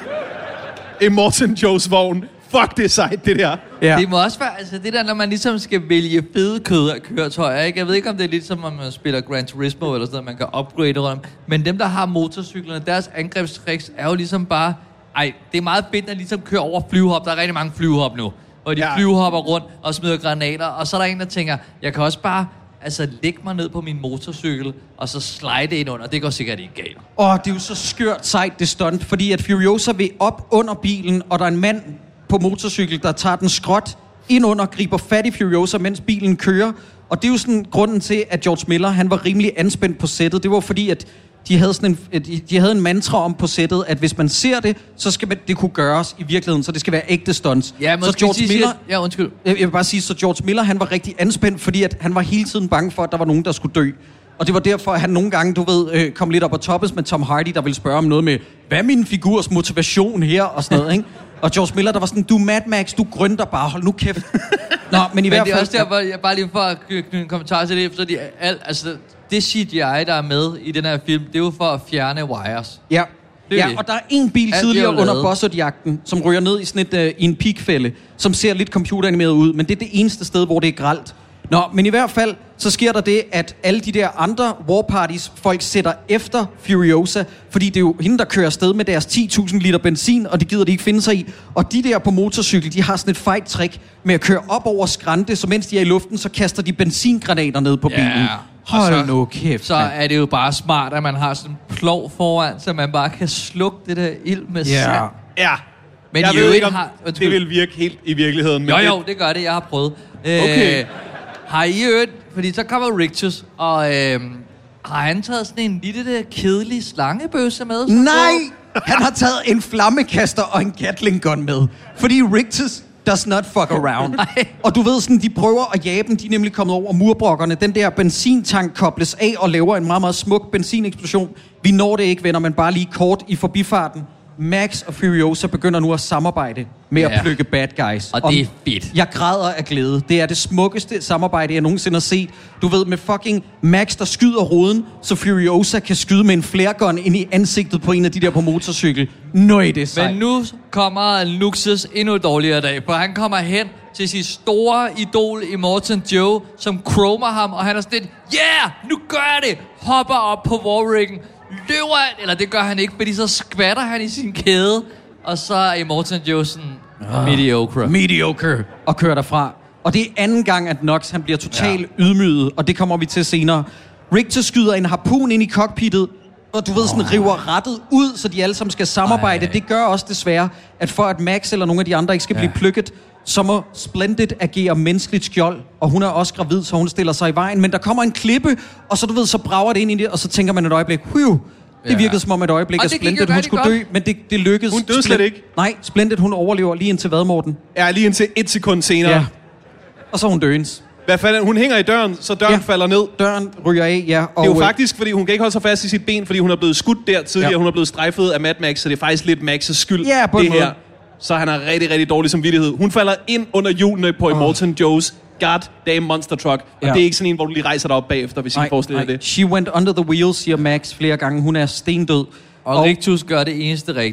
Immortan Joes vogn? Fuck, det er sejt, det der. Ja. Det må også være, altså det der, når man ligesom skal vælge fede køretøjer, ikke? Jeg ved ikke, om det er lidt som, om man spiller Gran Turismo eller sådan noget, man kan upgrade rundt. Men dem, der har motorcyklerne, deres angrebstricks er jo ligesom bare... Ej, det er meget fedt, at ligesom kører over flyvehop. Der er rigtig mange flyvehop nu. Og de ja. flyvehopper rundt og smider granater. Og så er der en, der tænker, jeg kan også bare... Altså, læg mig ned på min motorcykel, og så slide ind under. Det går sikkert ikke galt. Åh, det er jo så skørt sejt, det stunt. Fordi at Furiosa vil op under bilen, og der er en mand på motorcykel, der tager den skråt ind under, griber fat i Furiosa, mens bilen kører. Og det er jo sådan grunden til, at George Miller, han var rimelig anspændt på sættet. Det var fordi, at de havde, sådan en, de havde en mantra om på sættet, at hvis man ser det, så skal man, det kunne gøres i virkeligheden, så det skal være ægte stunts. Ja, så George Miller, siger, ja, undskyld. Jeg vil bare sige, så George Miller, han var rigtig anspændt, fordi at han var hele tiden bange for, at der var nogen, der skulle dø. Og det var derfor, at han nogle gange, du ved, øh, kom lidt op og toppes med Tom Hardy, der ville spørge om noget med, hvad er min figurs motivation her, og sådan noget, ikke? Og George Miller, der var sådan, du Mad Max, du grønter bare, hold nu kæft. Nå, men i men hvert fald... det er også der, hvor jeg bare lige for at knytte en kommentar til det, så de alt, altså det C G I, der er med i den her film, det er jo for at fjerne wires. Ja, ja og der er en bil alt tidligere under Buzzard-jagten, som ryger ned i sådan et, uh, i en pigfælde, som ser lidt computeranimeret ud, men det er det eneste sted, hvor det er grelt. Nå, men i hvert fald, så sker der det, at alle de der andre war parties, folk sætter efter Furiosa, fordi det er jo hende, der kører afsted med deres ti tusind liter benzin, og det gider de ikke finde sig i. Og de der på motorcykel, de har sådan et fight trick med at køre op over skrænte, så mens de er i luften, så kaster de benzingranater ned på bilen. Ja. Hold så, nu kæft, Så man. Er det jo bare smart, at man har sådan en plov foran, så man bare kan slukke det der ild med yeah. sand. Ja. Men jeg I ved ikke, om har, det vil virke helt i virkeligheden. Men jo, det... jo, det gør det. Jeg har prøvet. Okay. Øh, har I hørt, fordi så kommer Rictus, og øh, har han taget sådan en lille kedelig slangebøsse med? Nej! Han har taget en flammekaster og en Gatling gun med. Fordi Rictus does not fuck around. Og du ved sådan, de prøver at jage dem, de er nemlig kommet over murbrokkerne. Den der benzintank kobles af og laver en meget, meget smuk benzineksplosion. Vi når det ikke, venner, men bare lige kort i forbifarten. Max og Furiosa begynder nu at samarbejde med ja. at plukke bad guys. Og det er fedt. Jeg græder af glæde. Det er det smukkeste samarbejde, jeg nogensinde har set. Du ved, med fucking Max, der skyder ruden, så Furiosa kan skyde med en flaregun ind i ansigtet på en af de der på motorcykel. Nøj, det er sejt. Men nu kommer Luxus endnu dårligere dag, for han kommer hen til sit store idol Immortan Joe, som cromer ham, og han er sådan lidt, yeah, nu gør jeg det! Hopper op på warriggen, løber han, eller det gør han ikke, fordi så skvatter han i sin kæde, og så er Immortan Joe sådan uh, mediocre. Mediocre. Og kører derfra. Og det er anden gang, at Nox han bliver totalt ja. ydmyget, og det kommer vi til senere. Richter skyder en harpun ind i cockpittet, og du ved, sådan oh. river rettet ud, så de alle sammen skal samarbejde. Ej. Det gør også desværre, at for at Max eller nogle af de andre ikke skal ja. blive plukket, så må Splendid agere menneskeligt skjold, og hun er også gravid, så hun stiller sig i vejen. Men der kommer en klippe, og så du ved, så brager det ind i det, og så tænker man et øjeblik, Huiv, det ja. virkede som om et øjeblik, at Splendid hun skulle godt. dø, men det, det lykkedes. Hun døde slet ikke. Nej, Splendid hun overlever lige indtil hvad, Morten? Ja, lige indtil et sekund senere. Ja. Og så er hun døens. Hvad fanden? Hun hænger i døren, så døren ja. falder ned. Døren ryger af, ja. Og det er jo faktisk, fordi hun kan ikke holde sig fast i sit ben, fordi hun er blevet skudt der tidligere. Ja. Hun er blevet strejfet af Mad Max, så det er faktisk lidt Max's skyld, ja, på det her. måde. Så han har rigtig, rigtig dårlig samvittighed. Hun falder ind under hjulene på Immortan oh. Joes goddamn monster truck. Og ja. det er ikke sådan en, hvor du lige rejser dig op bagefter, hvis I kan forestille jer det. She went under the wheels, siger Max flere gange. Hun er stendød. Og, og Rictus gør det eneste rigtige.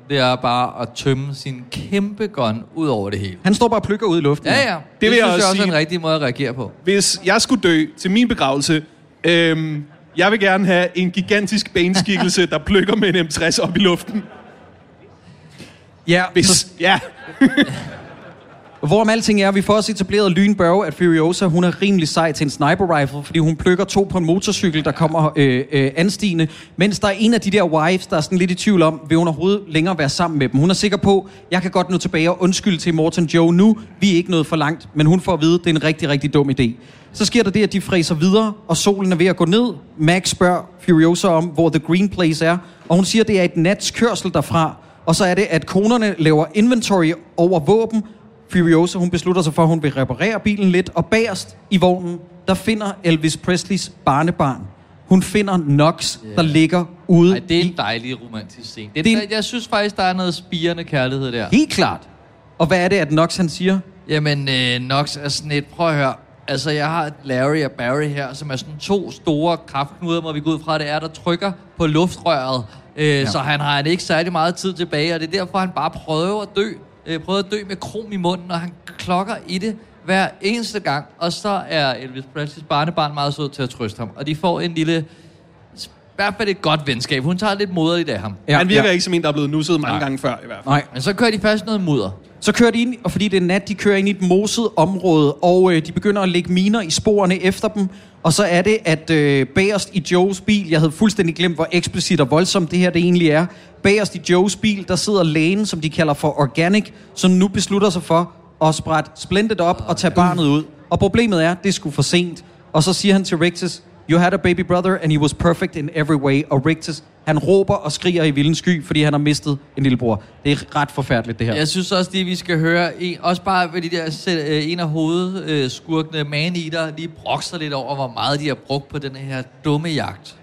det er bare at tømme sin kæmpe gun ud over det hele. Han står bare og plukker ud i luften. Ja, ja. Det, det vil synes jeg også jeg også er sige. en rigtig måde at reagere på. Hvis jeg skulle dø til min begravelse, øhm, jeg vil gerne have en gigantisk baneskikkelse, der plukker med en M tres op i luften. Ja, Hvis, så, ja. hvorom alting er, vi får også etableret Lyn Børge, at Furiosa, hun er rimelig sej til en sniper rifle, fordi hun plukker to på en motorcykel, der kommer øh, øh, anstigende, mens der er en af de der wives, der er sådan lidt i tvivl om, vil hun overhovedet længere være sammen med dem. Hun er sikker på, jeg kan godt nå tilbage og undskylde til Morton Joe nu, vi er ikke nået for langt, men hun får at vide, det er en rigtig, rigtig dum idé. Så sker der det, at de fræser videre, og solen er ved at gå ned. Max spørger Furiosa om, hvor The Green Place er, og hun siger, det er et natskørsel derfra, og så er det, at konerne laver inventory over våben. Furiosa, hun beslutter sig for, at hun vil reparere bilen lidt, og bagerst i vognen, der finder Elvis Presleys barnebarn. Hun finder Knox, yeah. der ligger ude. Ej, det er en dejlig romantisk scene. Det, det, jeg synes faktisk, der er noget spirende kærlighed der. Helt klart. Og hvad er det, at Knox han siger? Jamen, øh, Knox er sådan et, prøv at høre. Altså, jeg har Larry og Barry her, som er sådan to store kraftknuder, må vi gå ud fra, det er, der trykker på luftrøret. Øh, ja. Så han har han ikke særlig meget tid tilbage, og det er derfor, han bare prøver at dø. Øh, prøver at dø med krom i munden, og han klokker i det hver eneste gang. Og så er Elvis Presleys barnebarn meget sød til at trøste ham. Og de får en lille, i hvert fald et godt venskab. Hun tager lidt moderligt af ham. Ja, han virker ja. ikke som en, der er blevet nusset mange Nej. gange før, i hvert fald. Nej. Men så kører de først noget mudder. Så kører de ind, og fordi det er nat, de kører ind i et moset område, og øh, de begynder at lægge miner i sporene efter dem. Og så er det, at øh, bagerst i Joes bil, jeg havde fuldstændig glemt, hvor eksplicit og voldsomt det her det egentlig er. Bagerst i Joes bil, der sidder lægen, som de kalder for Organic, som nu beslutter sig for at sprætte Splendid op og tage barnet ud. Og problemet er, det er sgu for sent. Og så siger han til Rictus, you had a baby brother, and he was perfect in every way. Og Rictus, han råber og skriger i vildens sky, fordi han har mistet en lillebror. Det er ret forfærdeligt, det her. Jeg synes også, det vi skal høre, en, også bare ved de der, en af hovedskurkene, Man-Eater, lige brokser lidt over, hvor meget de har brugt på den her dumme jagt.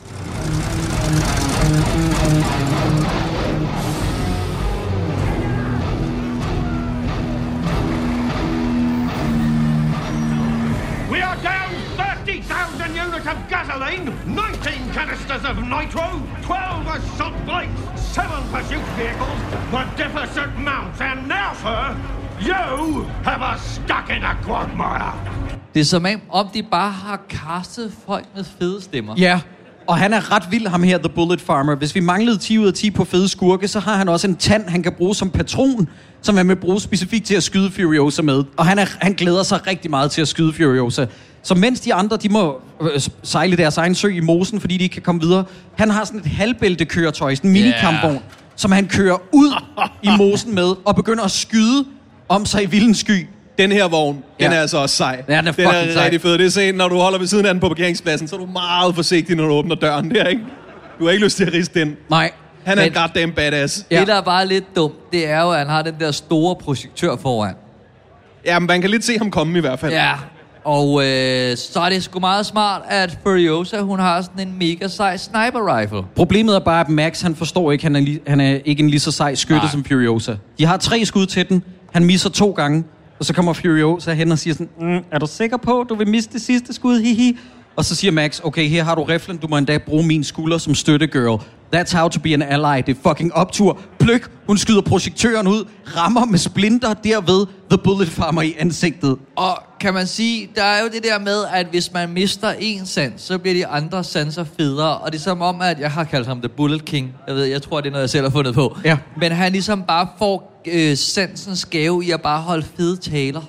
We are down thirty thousand units of gasoline, nineteen canisters of nitro, twelve assault bikes, seven pursuit vehicles, the deficit mounts, and now, sir, you have us stuck in a quagmire. Det er som om, de bare har castet folk med fede stemmer. Ja, og han er ret vild, ham her, The Bullet Farmer. Hvis vi manglede ti ud af ti på fede skurke, så har han også en tand, han kan bruge som patron, som han vil bruge specifikt til at skyde Furiosa med. Og han, er, han glæder sig rigtig meget til at skyde Furiosa. Så mens de andre, de må øh, sejle deres egen sø i mosen, fordi de ikke kan komme videre, han har sådan et halvbæltekøretøj, sådan en minikampvogn, yeah. som han kører ud i mosen med, og begynder at skyde om sig i vildens sky. Den her vogn, ja. den er altså også sej. Ja, den er, den er rigtig fed. Det er sådan, når du holder ved siden af den på parkeringspladsen, så er du meget forsigtig, når du åbner døren der, ikke? Du har ikke lyst til at riste den. Nej. Han er en goddamn badass. Ja. Det, der er bare lidt dumt, det er jo, at han har den der store projektør foran. Ja, men man kan lidt se ham komme i hvert fald. Ja, og øh, så er det sgu meget smart, at Furiosa, hun har sådan en mega sej sniper rifle. Problemet er bare, at Max, han forstår ikke, han er, li- han er ikke en lige så sej skytte Nej. som Furiosa. De har tre skud til den, han misser to gange, og så kommer Furiosa hen og siger sådan, mm, er du sikker på, du vil miste det sidste skud, hihi? Og så siger Max, okay, her har du riflen, du må endda bruge min skulder som støttegirl. That's how to be an ally. Det er fucking optur. Pløk, hun skyder projektøren ud, rammer med splinter derved The Bullet Farmer i ansigtet. Og kan man sige, der er jo det der med, at hvis man mister en sans, så bliver de andre sanser federe. Og det er som om, at jeg har kaldt ham The Bullet King. Jeg ved, jeg tror, det er noget, jeg selv har fundet på. Ja. Men han ligesom bare får øh, sansens gave i at bare holde fede taler.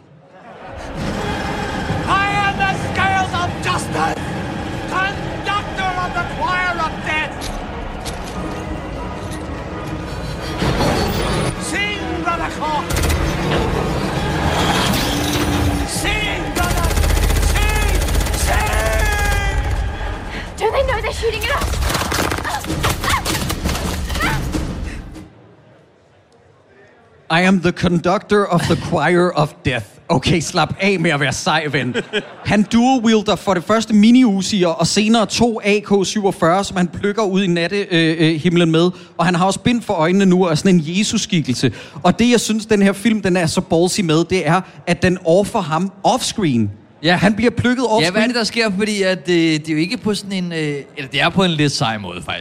I am the scales of justice, conductor of the choir of death. Sing, brother Clark. Sing, brother. Sing, sing. Don't they know they're shooting at us? I am the conductor of the choir of death. Okay, slap af med at være sej, ven. Han dual-wielder for det første mini-Uzi'er, og senere to A K syvogfyrre, som han plukker ud i nattehimlen øh, med. Og han har også bind for øjnene nu, og sådan en Jesus-skikkelse. Og det, jeg synes, den her film, den er så ballsy med, det er, at den offer ham offscreen. Ja. Han bliver plukket offscreen. Ja, hvad er det, der sker? Fordi at, øh, det er jo ikke på sådan en... Øh, eller det er på en lidt sej måde, faktisk.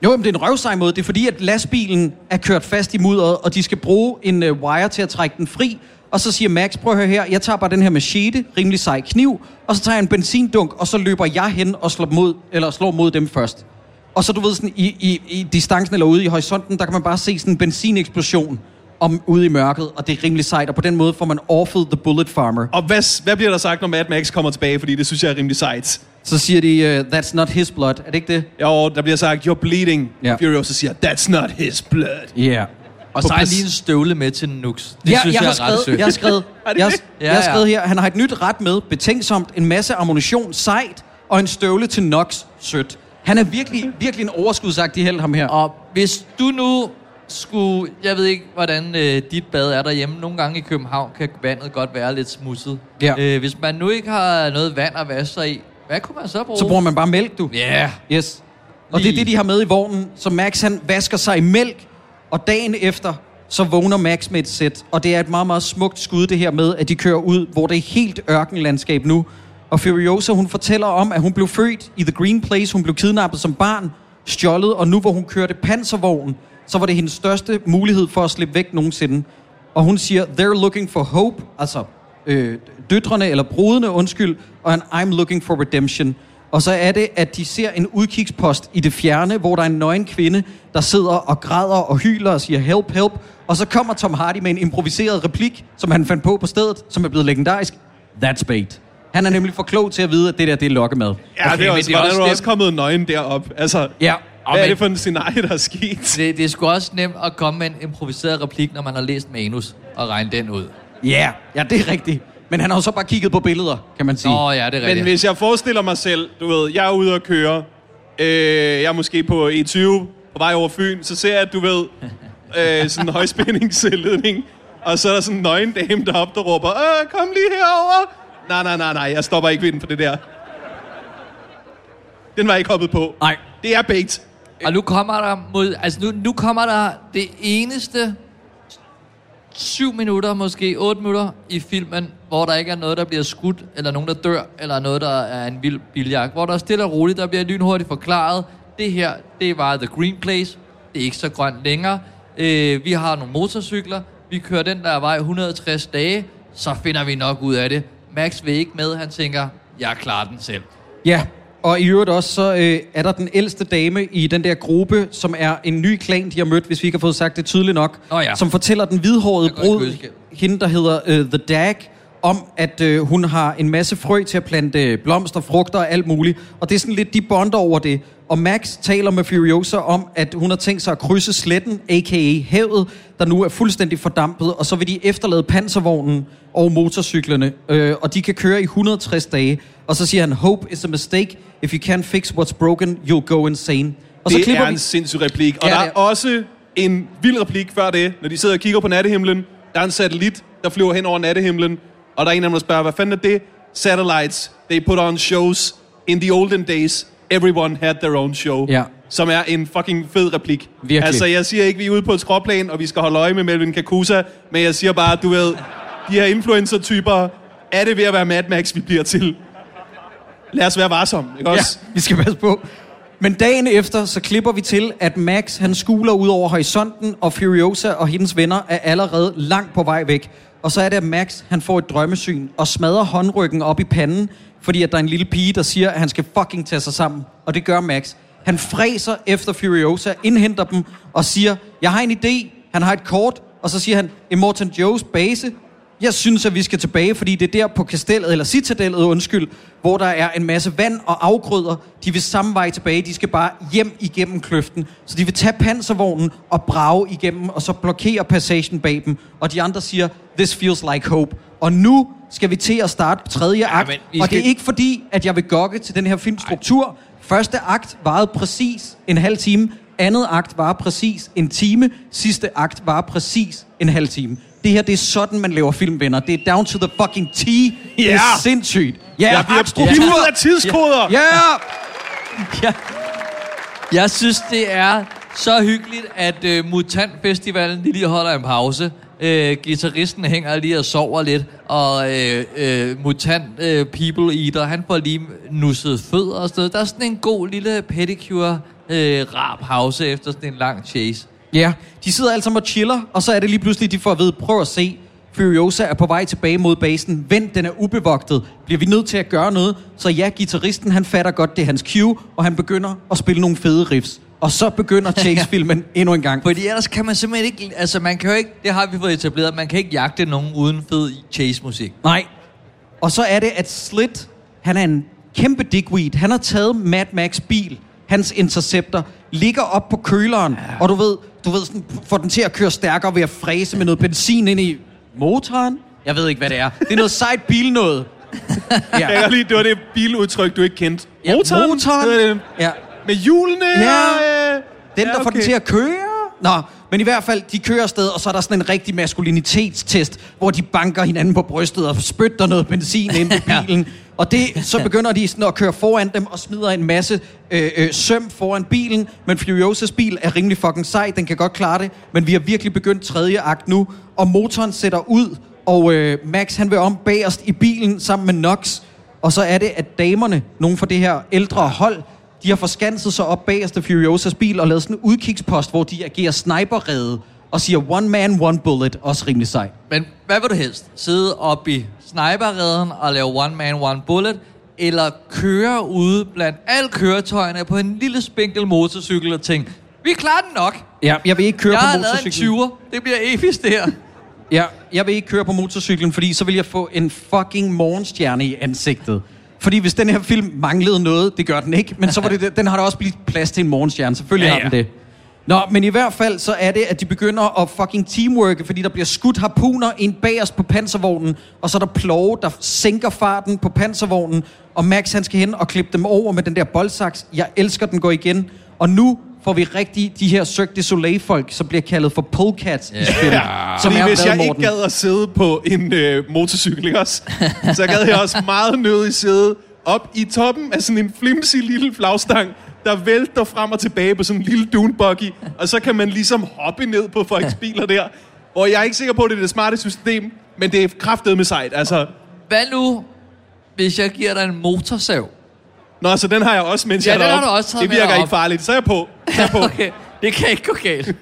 Jo, men det er en røvsej måde. Det er fordi, at lastbilen er kørt fast i mudderet, og de skal bruge en uh, wire til at trække den fri. Og så siger Max, prøv at høre her, jeg tager bare den her machete, rimelig sej kniv, og så tager jeg en benzindunk, og så løber jeg hen og slår mod, eller slår mod dem først. Og så du ved sådan, i, i, i distancen eller ude i horisonten, der kan man bare se sådan en benzineksplosion om, ude i mørket, og det er rimelig sejt, og på den måde får man offet the bullet farmer. Og hvad, hvad bliver der sagt, når Mad Max kommer tilbage, fordi det synes jeg er rimelig sejt? Så siger de, uh, that's not his blood, er det ikke det? Jo, der bliver sagt, you're bleeding. Ja. Furiosa siger, that's not his blood. Ja. Yeah. Og så har jeg lige en støvle med til Nux. Det ja, synes jeg, jeg, jeg er ret sødt. Jeg har skrevet, jeg, ja, jeg har skrevet her, han har et nyt ret med, betænksomt, en masse ammunition, sejt, og en støvle til Nux, sødt. Han er virkelig, virkelig en overskudsagtig held, ham her. Og hvis du nu skulle... Jeg ved ikke, hvordan øh, dit bad er derhjemme. Nogle gange i København kan vandet godt være lidt smudset. Ja. Øh, hvis man nu ikke har noget vand at vaske sig i, hvad kunne man så bruge? Så bruger man bare mælk, du. Ja. Yeah. Yes. Og det er det, de har med i vognen. Så Max, han vasker sig i mælk, og dagen efter, så vågner Max med et sæt. Og det er et meget, meget smukt skud, det her med, at de kører ud, hvor det er helt ørkenlandskab nu. Og Furiosa, hun fortæller om, at hun blev født i The Green Place. Hun blev kidnappet som barn, stjålet, og nu hvor hun kørte panservognen, så var det hendes største mulighed for at slippe væk nogensinde. Og hun siger, they're looking for hope, altså øh, døtrene eller brudene, undskyld, og en I'm looking for redemption. Og så er det, at de ser en udkigspost i det fjerne, hvor der er en nøgen kvinde, der sidder og græder og hyler og siger help, help. Og så kommer Tom Hardy med en improviseret replik, som han fandt på på stedet, som er blevet legendarisk. That's bait. Han er nemlig for klog til at vide, at det der, det er lokkemad. Ja, okay, det er også, det er også, også kommet nøgen derop. Altså, ja. Hvad er det for en scenarie, der er sket? Det, det er sgu også nemt at komme med en improviseret replik, når man har læst manus og regne den ud. Ja, yeah. Ja, det er rigtigt. Men han har jo så bare kigget på billeder, kan man sige. Nå ja, det er rigtigt. Men hvis jeg forestiller mig selv, du ved, jeg er ude at køre, øh, jeg er måske på E tyve, på vej over Fyn, så ser jeg, at du ved, øh, sådan en højspændingsledning, og så er der sådan en nøgen dame deroppe, der råber, øh, kom lige herover. Nej, nej, nej, nej, jeg stopper ikke vinden for det der. Den var jeg ikke hoppet på. Nej. Det er bait. Og nu kommer der mod, altså nu, nu kommer der det eneste syv minutter, måske otte minutter i filmen, hvor der ikke er noget, der bliver skudt, eller nogen, der dør, eller noget, der er en vild biljagt. Hvor der er stille og roligt, der bliver lynhurtigt forklaret. Det her, det var The Green Place. Det er ikke så grønt længere. Øh, vi har nogle motorcykler. Vi kører den der vej et hundrede og tres dage. Så finder vi nok ud af det. Max vil ikke med. Han tænker, jeg klarer den selv. Ja, og i øvrigt også, så øh, er der den ældste dame i den der gruppe, som er en ny klan, de har mødt, hvis vi ikke har fået sagt det tydeligt nok, oh ja. som fortæller den hvidhårede brud, hende der hedder øh, The Dag, om at øh, hun har en masse frø til at plante blomster, frugter og alt muligt. Og det er sådan lidt, de bonder over det. Og Max taler med Furiosa om, at hun har tænkt sig at krydse sletten, a k a havet, der nu er fuldstændig fordampet, og så vil de efterlade panservognen og motorcyklerne, øh, og de kan køre i et hundrede og tres dage. Og så siger han, hope is a mistake. If you can't fix what's broken, you'll go insane. Og det så er vi... en sindssyg replik. Og ja, der er er... også en vild replik før det, når de sidder og kigger på nattehimlen. Der er en satellit, der flyver hen over nattehimlen, og der er en af dem, der spørger, hvad fanden er det? Satellites, they put on shows. In the olden days, everyone had their own show. Ja. Som er en fucking fed replik. Virkelig. Altså, jeg siger ikke, vi er ude på et skråplan, og vi skal holde øje med Melvin Kakusa, men jeg siger bare, du ved, de her influencer-typer, er det ved at være Mad Max, vi bliver til? Lad os være varsomme, ikke også? Ja, vi skal passe på. Men dagen efter, så klipper vi til, at Max, han skuler ud over horisonten, og Furiosa og hendes venner er allerede langt på vej væk. Og så er det, at Max, han får et drømmesyn og smadrer håndryggen op i panden, fordi at der er en lille pige, der siger, at han skal fucking tage sig sammen. Og det gør Max. Han fræser efter Furiosa, indhenter dem og siger, jeg har en idé, han har et kort, og så siger han, Immortan Joes base. Jeg synes, at vi skal tilbage, fordi det er der på kastellet, eller citadellet, undskyld, hvor der er en masse vand og afgrøder. De vil samme vej tilbage, de skal bare hjem igennem kløften. Så de vil tage panservognen og brage igennem, og så blokere passagen bag dem. Og de andre siger, this feels like hope. Og nu skal vi til at starte på tredje akt. Ja, skal... Og det er ikke fordi, at jeg vil gokke til den her filmstruktur. Første akt varede præcis en halv time. Andet akt varer præcis en time. Sidste akt varer præcis en halv time. Det her, det er sådan, man laver filmvenner. Det er down to the fucking T. Yeah. Det er sindssygt. Ja, jeg bliver struktur af tidskoder. Ja. ja. Jeg synes, det er så hyggeligt, at uh, Mutant-festivalen de lige holder en pause. Uh, Gitarristen hænger lige og sover lidt, og uh, uh, Mutant uh, People Eater, han får lige nusset fødder og sådan noget. Der er sådan en god lille pedicure øh, rar pause efter sådan en lang chase. Ja, de sidder alle sammen og chiller, og så er det lige pludselig, de får at vide, prøv at se, Furiosa er på vej tilbage mod basen. Vent, den er ubevogtet. Bliver vi nødt til at gøre noget? Så ja, guitaristen, han fatter godt, det er hans cue, og han begynder at spille nogle fede riffs. Og så begynder chase-filmen endnu en gang. Fordi ellers kan man simpelthen ikke... Altså, man kan jo ikke... Det har vi fået etableret. Man kan ikke jagte nogen uden fed chase-musik. Nej. Og så er det, at Slit, han er en kæmpe dickweed. Han har taget Mad Max bil, hans Interceptor, ligger op på køleren, ja. Og du ved, du ved sådan, får den til at køre stærkere ved at fræse med noget benzin ind i motoren. Jeg ved ikke, hvad det er. Det er noget sejt bil noget. Ja. Jeg kan lige, det var det biludtryk, du ikke kendte. Ja, motoren. motoren. Det, ja. Med hjulene. Ja. Ja. Den, der ja, okay. får den til at køre. Nå, men i hvert fald, de kører afsted, og så er der sådan en rigtig maskulinitetstest, hvor de banker hinanden på brystet og spytter noget benzin ind i bilen. Og det, så begynder de sådan at køre foran dem og smider en masse øh, øh, søm foran bilen. Men Furiosas bil er rimelig fucking sej, den kan godt klare det. Men vi har virkelig begyndt tredje akt nu, og motoren sætter ud, og øh, Max han vil om bagerst i bilen sammen med Nox. Og så er det, at damerne, nogle fra det her ældre hold, de har forskanset sig op bagerst af Furiosas bil og lavet sådan en udkigspost, hvor de agerer sniperrede og siger one man, one bullet, også rimelig sej. Men hvad vil du helst? Sidde oppe i sniperreden og lave one man, one bullet, eller køre ude blandt alle køretøjerne på en lille spinkel motorcykel og tænke, vi klarer den nok. Ja, jeg vil ikke køre jeg på har motorcyklen. lavet en tyver. Det bliver episk, det her. Ja, jeg vil ikke køre på motorcyklen, fordi så vil jeg få en fucking morgenstjerne i ansigtet. Fordi hvis den her film manglede noget, det gør den ikke, men så var det, den har der også blivet plads til en morgenstjerne. Selvfølgelig ja, ja. har den det. Nå, men i hvert fald så er det, at de begynder at fucking teamworke, fordi der bliver skudt harpuner ind bagerst på panservognen, og så er der plove, der sænker farten på panservognen, og Max han skal hen og klippe dem over med den der boldsaks. Jeg elsker den går igen. Og nu får vi rigtig de her Cirque du Soleil-folk, som bliver kaldet for polecats yeah. i spillet. Ja, som er hvis jeg Morten. ikke gad at sidde på en øh, motorcykel, ikke også? Så gad jeg også meget nødigt sidde op i toppen af sådan en flimsig lille flagstang, der vælter frem og tilbage på sådan en lille dunebuggy, og så kan man ligesom hoppe ned på folks biler der. Og jeg er ikke sikker på, at det er det smarte system, men det er kraftedeme sejt, altså. Hvad nu, hvis jeg giver dig en motorsav? Nå, så den har jeg også, mens ja, jeg er deroppe. Det virker ikke farligt. Så er jeg på. Så er jeg på. Okay, det kan ikke gå galt.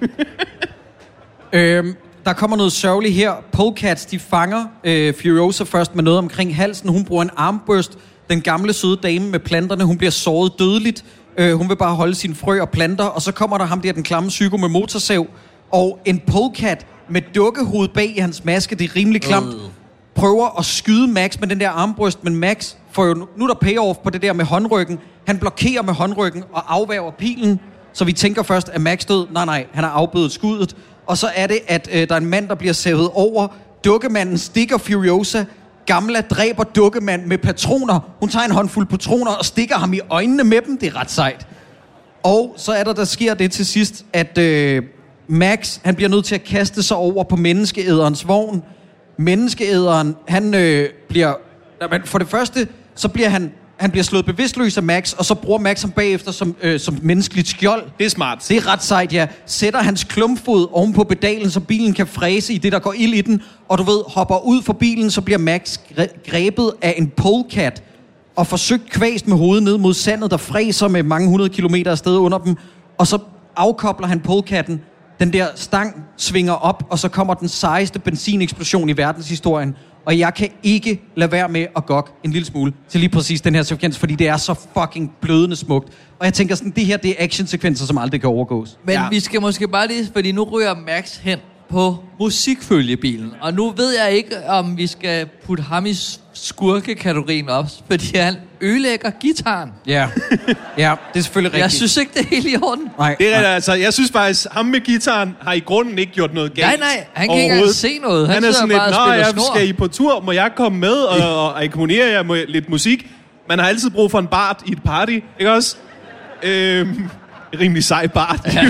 øhm, der kommer noget sørgeligt her. Polecats, de fanger øh, Furiosa først med noget omkring halsen. Hun bruger en armburst. Den gamle søde dame med planterne, hun bliver såret dødeligt. Øh, hun vil bare holde sine frø og planter. Og så kommer der ham der, den klamme psyko med motorsav. Og en polecat med dukkehoved bag i hans maske. Det er rimelig klamt. Øh. Prøver at skyde Max med den der armbryst, men Max får jo, nu er der payoff på det der med håndryggen. Han blokerer med håndryggen og afværger pilen, så vi tænker først, at Max død. Nej, nej, han har afbødet skuddet. Og så er det, at øh, der er en mand, der bliver savet over. Dukkemanden stikker Furiosa. Gamla dræber dukkemand med patroner. Hun tager en håndfuld patroner og stikker ham i øjnene med dem. Det er ret sejt. Og så er der, der sker det til sidst, at øh, Max, han bliver nødt til at kaste sig over på menneskeæderens vogn. Menneskeæderen, han øh, bliver... For det første, så bliver han... Han bliver slået bevidstløs af Max, og så bruger Max ham bagefter som, øh, som menneskeligt skjold. Det er smart. Det er ret sejt, ja. Sætter hans klumpfod oven på pedalen, så bilen kan fræse i det, der går ild i den. Og du ved, hopper ud for bilen, så bliver Max grebet af en polecat. Og forsøgt kvæst med hovedet ned mod sandet, der fræser med mange hundrede kilometer afsted under dem. Og så afkobler han polecatten. Den der stang svinger op, og så kommer den sejeste benzineksplosion i verdenshistorien. Og jeg kan ikke lade være med at gokke en lille smule til lige præcis den her sekvens, fordi det er så fucking blødende smukt. Og jeg tænker sådan, det her, det er actionsekvenser, som aldrig kan overgås. Men ja. Vi skal måske bare lige, fordi nu ryger Max hen på musikfølgebilen. Og nu ved jeg ikke, om vi skal putte ham i skurkekategorien op, fordi han ødelægger gitaren. Ja, ja, det er selvfølgelig rigtigt. Jeg synes ikke, det er helt i orden. Nej, det er nej. Altså, jeg synes faktisk, ham med gitaren har i grunden ikke gjort noget galt. Nej, nej, han kan ikke engang se noget. Han, han er sådan lidt, nå, jeg snor. Skal I på tur? Må jeg komme med og, og akkompagnere jer med lidt musik? Man har altid brug for en bard i et party, ikke også? Øhm, rimelig sej bard. Ja.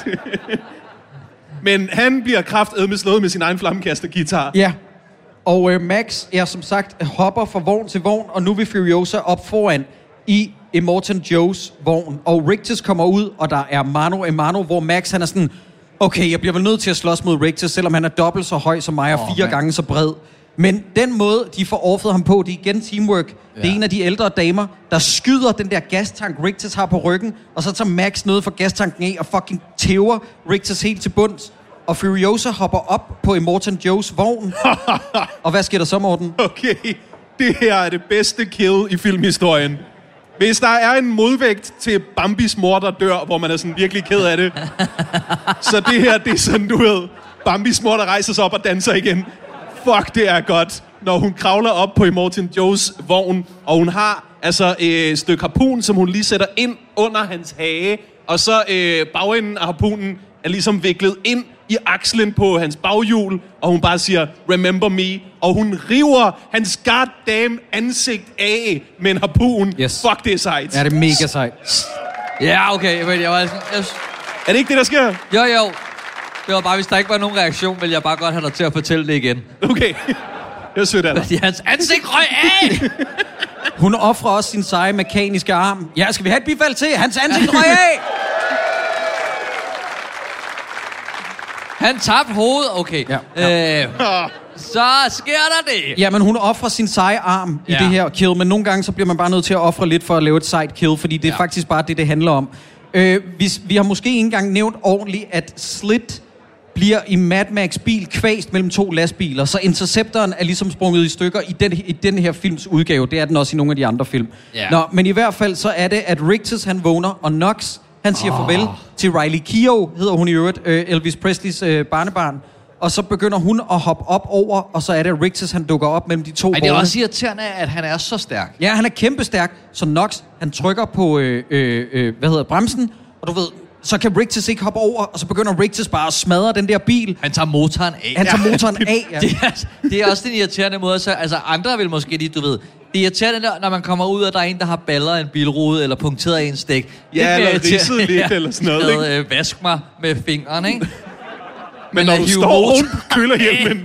Men han bliver kraftedme slået med sin egen flammekaster-guitar. Ja, og øh, Max er som sagt hopper fra vogn til vogn, og nu vil Furiosa op foran i Immortan Joes vogn. Og Rictus kommer ud, og der er mano a mano, hvor Max han er sådan, okay, jeg bliver vel nødt til at slås mod Rictus, selvom han er dobbelt så høj som mig og oh, fire man. gange så bred. Men den måde, de får offret ham på, det er igen teamwork. Ja. Det er en af de ældre damer, der skyder den der gastank, Righteous har på ryggen, og så tager Max noget fra gastanken af og fucking tæver Righteous helt til bunds. Og Furiosa hopper op på Immortan Joes vogn. Og hvad sker der så, Morten? Okay, det her er det bedste kill i filmhistorien. Hvis der er en modvægt til Bambis mor, der dør, hvor man er sådan virkelig ked af det, så det her, det er sådan, du ved, Bambis mor, der rejser sig op og danser igen. Fuck, det er godt. Når hun kravler op på Immortan Joes vogn, og hun har altså et stykke harpun, som hun lige sætter ind under hans hage, og så øh, bagenden af harpunen er ligesom viklet ind i akslen på hans baghjul, og hun bare siger, remember me, og hun river hans goddamn ansigt af med en harpun. Yes. Fuck, det er sejt. Ja, det er mega sejt. Ja, okay, men jeg var sådan... Jeg... Er det ikke det, der sker? Jo, jo. Det var bare, hvis der ikke var nogen reaktion, ville jeg bare godt have dig til at fortælle det igen. Okay. Det er sødt af dig. Fordi hans ansigt røg af! Hun offrer også sin seje mekaniske arm. Ja, skal vi have et bifald til? Hans ansigt røg af! Han tabte hovedet. Okay. Ja. Ja. Øh, så sker der det. Ja, men hun offrer sin seje arm i ja. det her kill, men nogle gange så bliver man bare nødt til at ofre lidt for at lave et sejt kill, fordi det er ja. faktisk bare det, det handler om. Øh, vi, vi har måske ikke engang nævnt ordentligt, at Slit bliver i Mad Max bil kvæst mellem to lastbiler, så Interceptoren er ligesom sprunget i stykker i den, i den her films udgave. Det er den også i nogle af de andre film. Yeah. Nå, men i hvert fald så er det, at Righteous han vågner, og Knox han siger oh. farvel til Riley Keough, hedder hun i øvrigt, øh, Elvis Presleys øh, barnebarn. Og så begynder hun at hoppe op over, og så er det Righteous, han dukker op mellem de to vogne. Men det er også irriterende, at han er så stærk. Ja, han er kæmpestærk, så Knox han trykker på øh, øh, øh, hvad hedder bremsen, og du ved, så kan Righteous ikke hoppe over, og så begynder Righteous bare at smadre den der bil. Han tager motoren af. Han tager motoren af, ja. det, er, det er også den irriterende måde. Så, altså andre vil måske lige, du ved, det er irriterende, når man kommer ud, og der er en, der har baller en bilrude, eller punkteret en stik. Ja, eller ridset lidt, ja, eller sådan noget, ikke? Øh, vask mig med fingeren, ikke? Men, Men når du står oven på kølerhjelmen,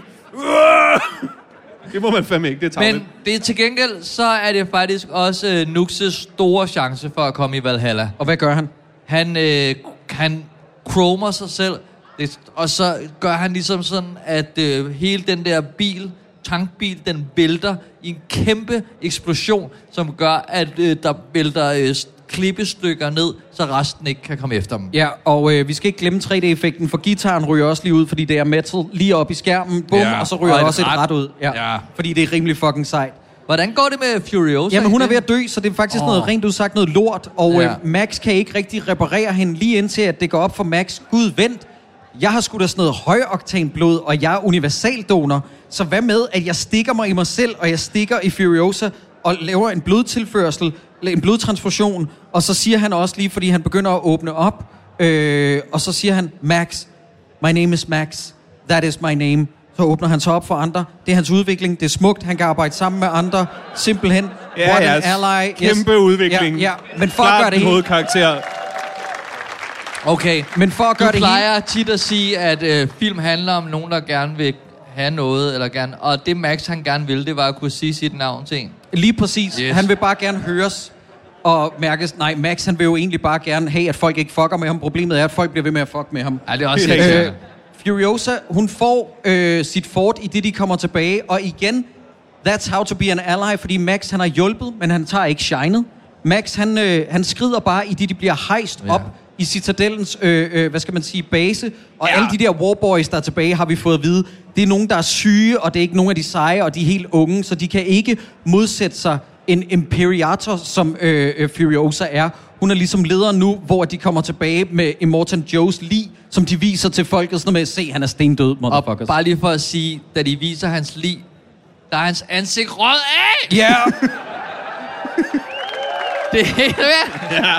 det må man fandme ikke, det tager Men det er til gengæld, så er det faktisk også øh, Nuxes store chance for at komme i Valhalla. Og hvad gør han? Han, øh, han chromer sig selv, det, og så gør han ligesom sådan, at øh, hele den der bil, tankbil, den vælter i en kæmpe eksplosion, som gør, at øh, der vælter øh, klippestykker ned, så resten ikke kan komme efter dem. Ja, og øh, vi skal ikke glemme tre D-effekten, for gitaren ryger også lige ud, fordi det er metal lige op i skærmen, bum, ja, og så ryger og også et ret, ret ud. Ja, ja. Fordi det er rimelig fucking sejt. Hvordan går det med Furiosa? Jamen, hun er ved at dø, så det er faktisk oh. noget rent udsagt noget lort. Og ja. øh, Max kan ikke rigtig reparere hende lige indtil, at det går op for Max. Gud, vent. Jeg har sgu da sådan noget højoktanblod, og jeg er universaldonor. Så hvad med, at jeg stikker mig i mig selv, og jeg stikker i Furiosa, og laver en blodtilførsel, en blodtransfusion. Og så siger han også lige, fordi han begynder at åbne op, øh, og så siger han, Max, my name is Max, that is my name. Så åbner han sig op for andre. Det er hans udvikling. Det er smukt. Han kan arbejde sammen med andre. Simpelthen. Ja, What ja. an ally. Kæmpe yes. udvikling. Ja, ja. Men for at gøre det hele... karakter. Okay. Men for at gøre du det plejer hele... tit at sige, at øh, film handler om nogen, der gerne vil have noget, eller gerne... Og det Max, han gerne ville, det var at kunne sige sit navn til en. Lige præcis. Yes. Han vil bare gerne høres og mærkes. Nej, Max, han vil jo egentlig bare gerne have, at folk ikke fucker med ham. Problemet er, at folk bliver ved med at fuck med ham. Ja, det er også helt øh, Furiosa, hun får øh, sit fort i det, de kommer tilbage. Og igen, that's how to be an ally, fordi Max, han har hjulpet, men han tager ikke shinet. Max, han, øh, han skrider bare i det, de bliver hejst ja. op i Citadellens, øh, øh, hvad skal man sige, base. Og ja. alle de der warboys, der er tilbage, har vi fået at vide, det er nogen, der er syge, og det er ikke nogen af de seje, og de er helt unge, så de kan ikke modsætte sig en imperator, som øh, øh, Furiosa er. Hun er ligesom lederen nu, hvor de kommer tilbage med Immortan Joes lig, som de viser til folket, sådan med at se, han er stendød, motherfuckers. Og bare lige for at sige, da de viser hans lig, der er hans ansigt rød af! Ja! Yeah. Det er helt værd. Ja.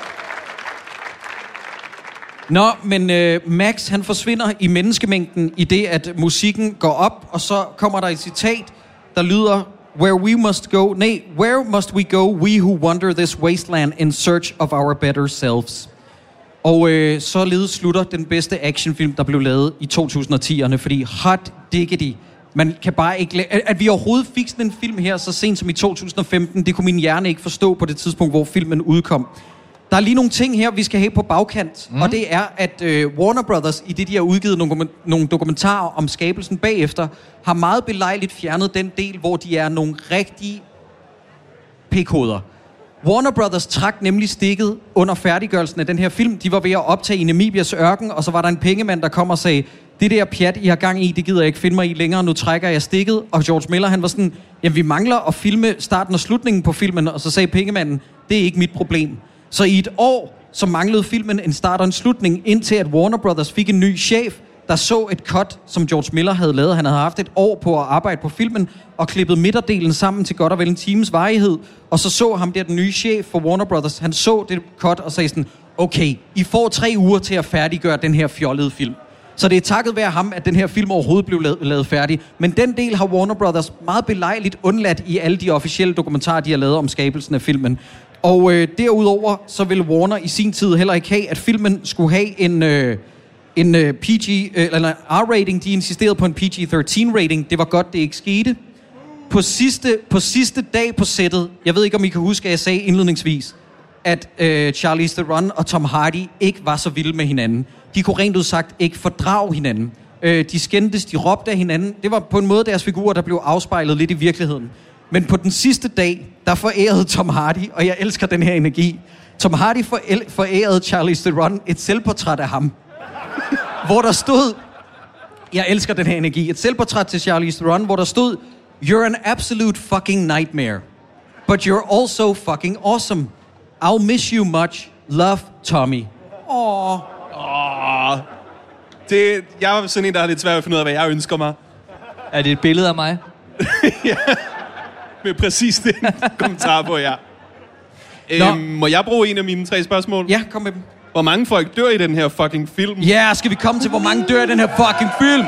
Nå, men øh, Max, han forsvinder i menneskemængden i det, at musikken går op, og så kommer der et citat, der lyder... Where we must go, nej, where must we go, we who wander this wasteland in search of our better selves. Og øh, således slutter den bedste actionfilm, der blev lavet i to tusind og ti'erne, fordi hot diggity, man kan bare ikke... At, at vi overhovedet fik sådan en film her, så sent som i to tusind og femten, det kunne min hjerne ikke forstå på det tidspunkt, hvor filmen udkom. Der er lige nogle ting her, vi skal have på bagkant. Mm. Og det er, at øh, Warner Brothers, i det de har udgivet nogle, nogle dokumentarer om skabelsen bagefter, har meget belejligt fjernet den del, hvor de er nogle rigtige p-koder. Warner Brothers trak nemlig stikket under færdiggørelsen af den her film. De var ved at optage i Namibias ørken, og så var der en pengemand, der kom og sagde, det der pjat, I har gang i, det gider jeg ikke finde mig i længere, nu trækker jeg stikket. Og George Miller, han var sådan, jamen vi mangler at filme starten og slutningen på filmen, og så sagde pengemanden, det er ikke mit problem. Så i et år, så manglede filmen en start og en slutning, indtil at Warner Brothers fik en ny chef, der så et cut, som George Miller havde lavet. Han havde haft et år på at arbejde på filmen, og klippet midterdelen sammen til godt og vel en times varighed. Og så så ham der, den nye chef for Warner Brothers, han så det cut og sagde sådan, okay, I får tre uger til at færdiggøre den her fjollede film. Så det er takket være ham, at den her film overhovedet blev lavet, lavet færdig. Men den del har Warner Brothers meget belejligt undladt i alle de officielle dokumentarer, de har lavet om skabelsen af filmen. Og øh, derudover, så ville Warner i sin tid heller ikke have, at filmen skulle have en, øh, en øh, P G, øh, eller R-rating. De insisterede på en P G tretten rating. Det var godt, det ikke skete. På sidste, på sidste dag på sættet, jeg ved ikke, om I kan huske, at jeg sagde indledningsvis, at øh, Charlize Theron og Tom Hardy ikke var så vilde med hinanden. De kunne rent ud sagt ikke fordrage hinanden. Øh, de skændtes, de råbte af hinanden. Det var på en måde deres figurer, der blev afspejlet lidt i virkeligheden. Men på den sidste dag, der forærede Tom Hardy, og jeg elsker den her energi, Tom Hardy forærede Charlize Theron et selvportræt af ham. Hvor der stod, jeg elsker den her energi, et selvportræt til Charlize Theron, hvor der stod, you're an absolute fucking nightmare. But you're also fucking awesome. I'll miss you much. Love, Tommy. Åh. Åh. Det, jeg er sådan en, der har lidt svært at finde ud af, hvad jeg ønsker mig. Er det et billede af mig? Ja. Med præcis den kommentar på, ja. Øhm, må jeg bruge en af mine tre spørgsmål? Ja, kom med dem. Hvor mange folk dør i den her fucking film? Ja, yeah, skal vi komme til, hvor mange dør i den her fucking film?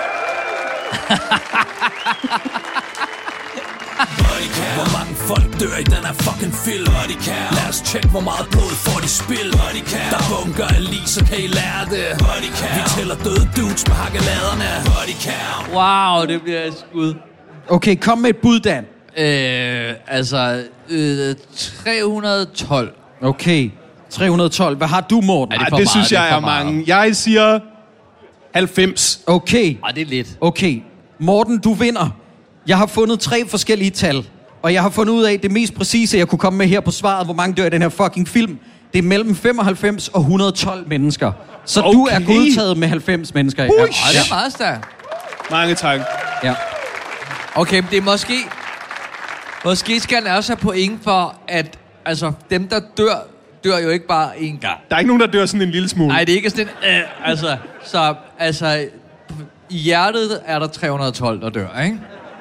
Hvor mange folk dør i den her fucking film? Lad os tjekke, hvor meget blod får de spild. Der bunker af lige, så kan I lære det. Vi tæller døde dudes med hakkeladerne. Wow, det bliver et skud. Okay, kom med et bud, Dan. Øh, altså, øh, tre hundrede og tolv. Okay, tre hundrede og tolv. Hvad har du, Morten? Ej, det, Ej, det synes jeg er, er mange. Jeg siger halvfems. Okay. Ej, det er lidt. Okay, Morten, du vinder. Jeg har fundet tre forskellige tal, og jeg har fundet ud af det mest præcise, jeg kunne komme med her på svaret, hvor mange dør i den her fucking film. Det er mellem femoghalvfems og et hundrede og tolv mennesker. Så okay. Du er godtaget med halvfems mennesker. Ej, det er meget stærkt. Mange tak. Ja. Okay, men det er måske... Måske skal han også have point for, at altså, dem, der dør, dør jo ikke bare én gang. Der er ikke nogen, der dør sådan en lille smule. Nej, det er ikke sådan en... Øh, altså, så altså... I hjertet er der tre hundrede og tolv, der dør, ikke?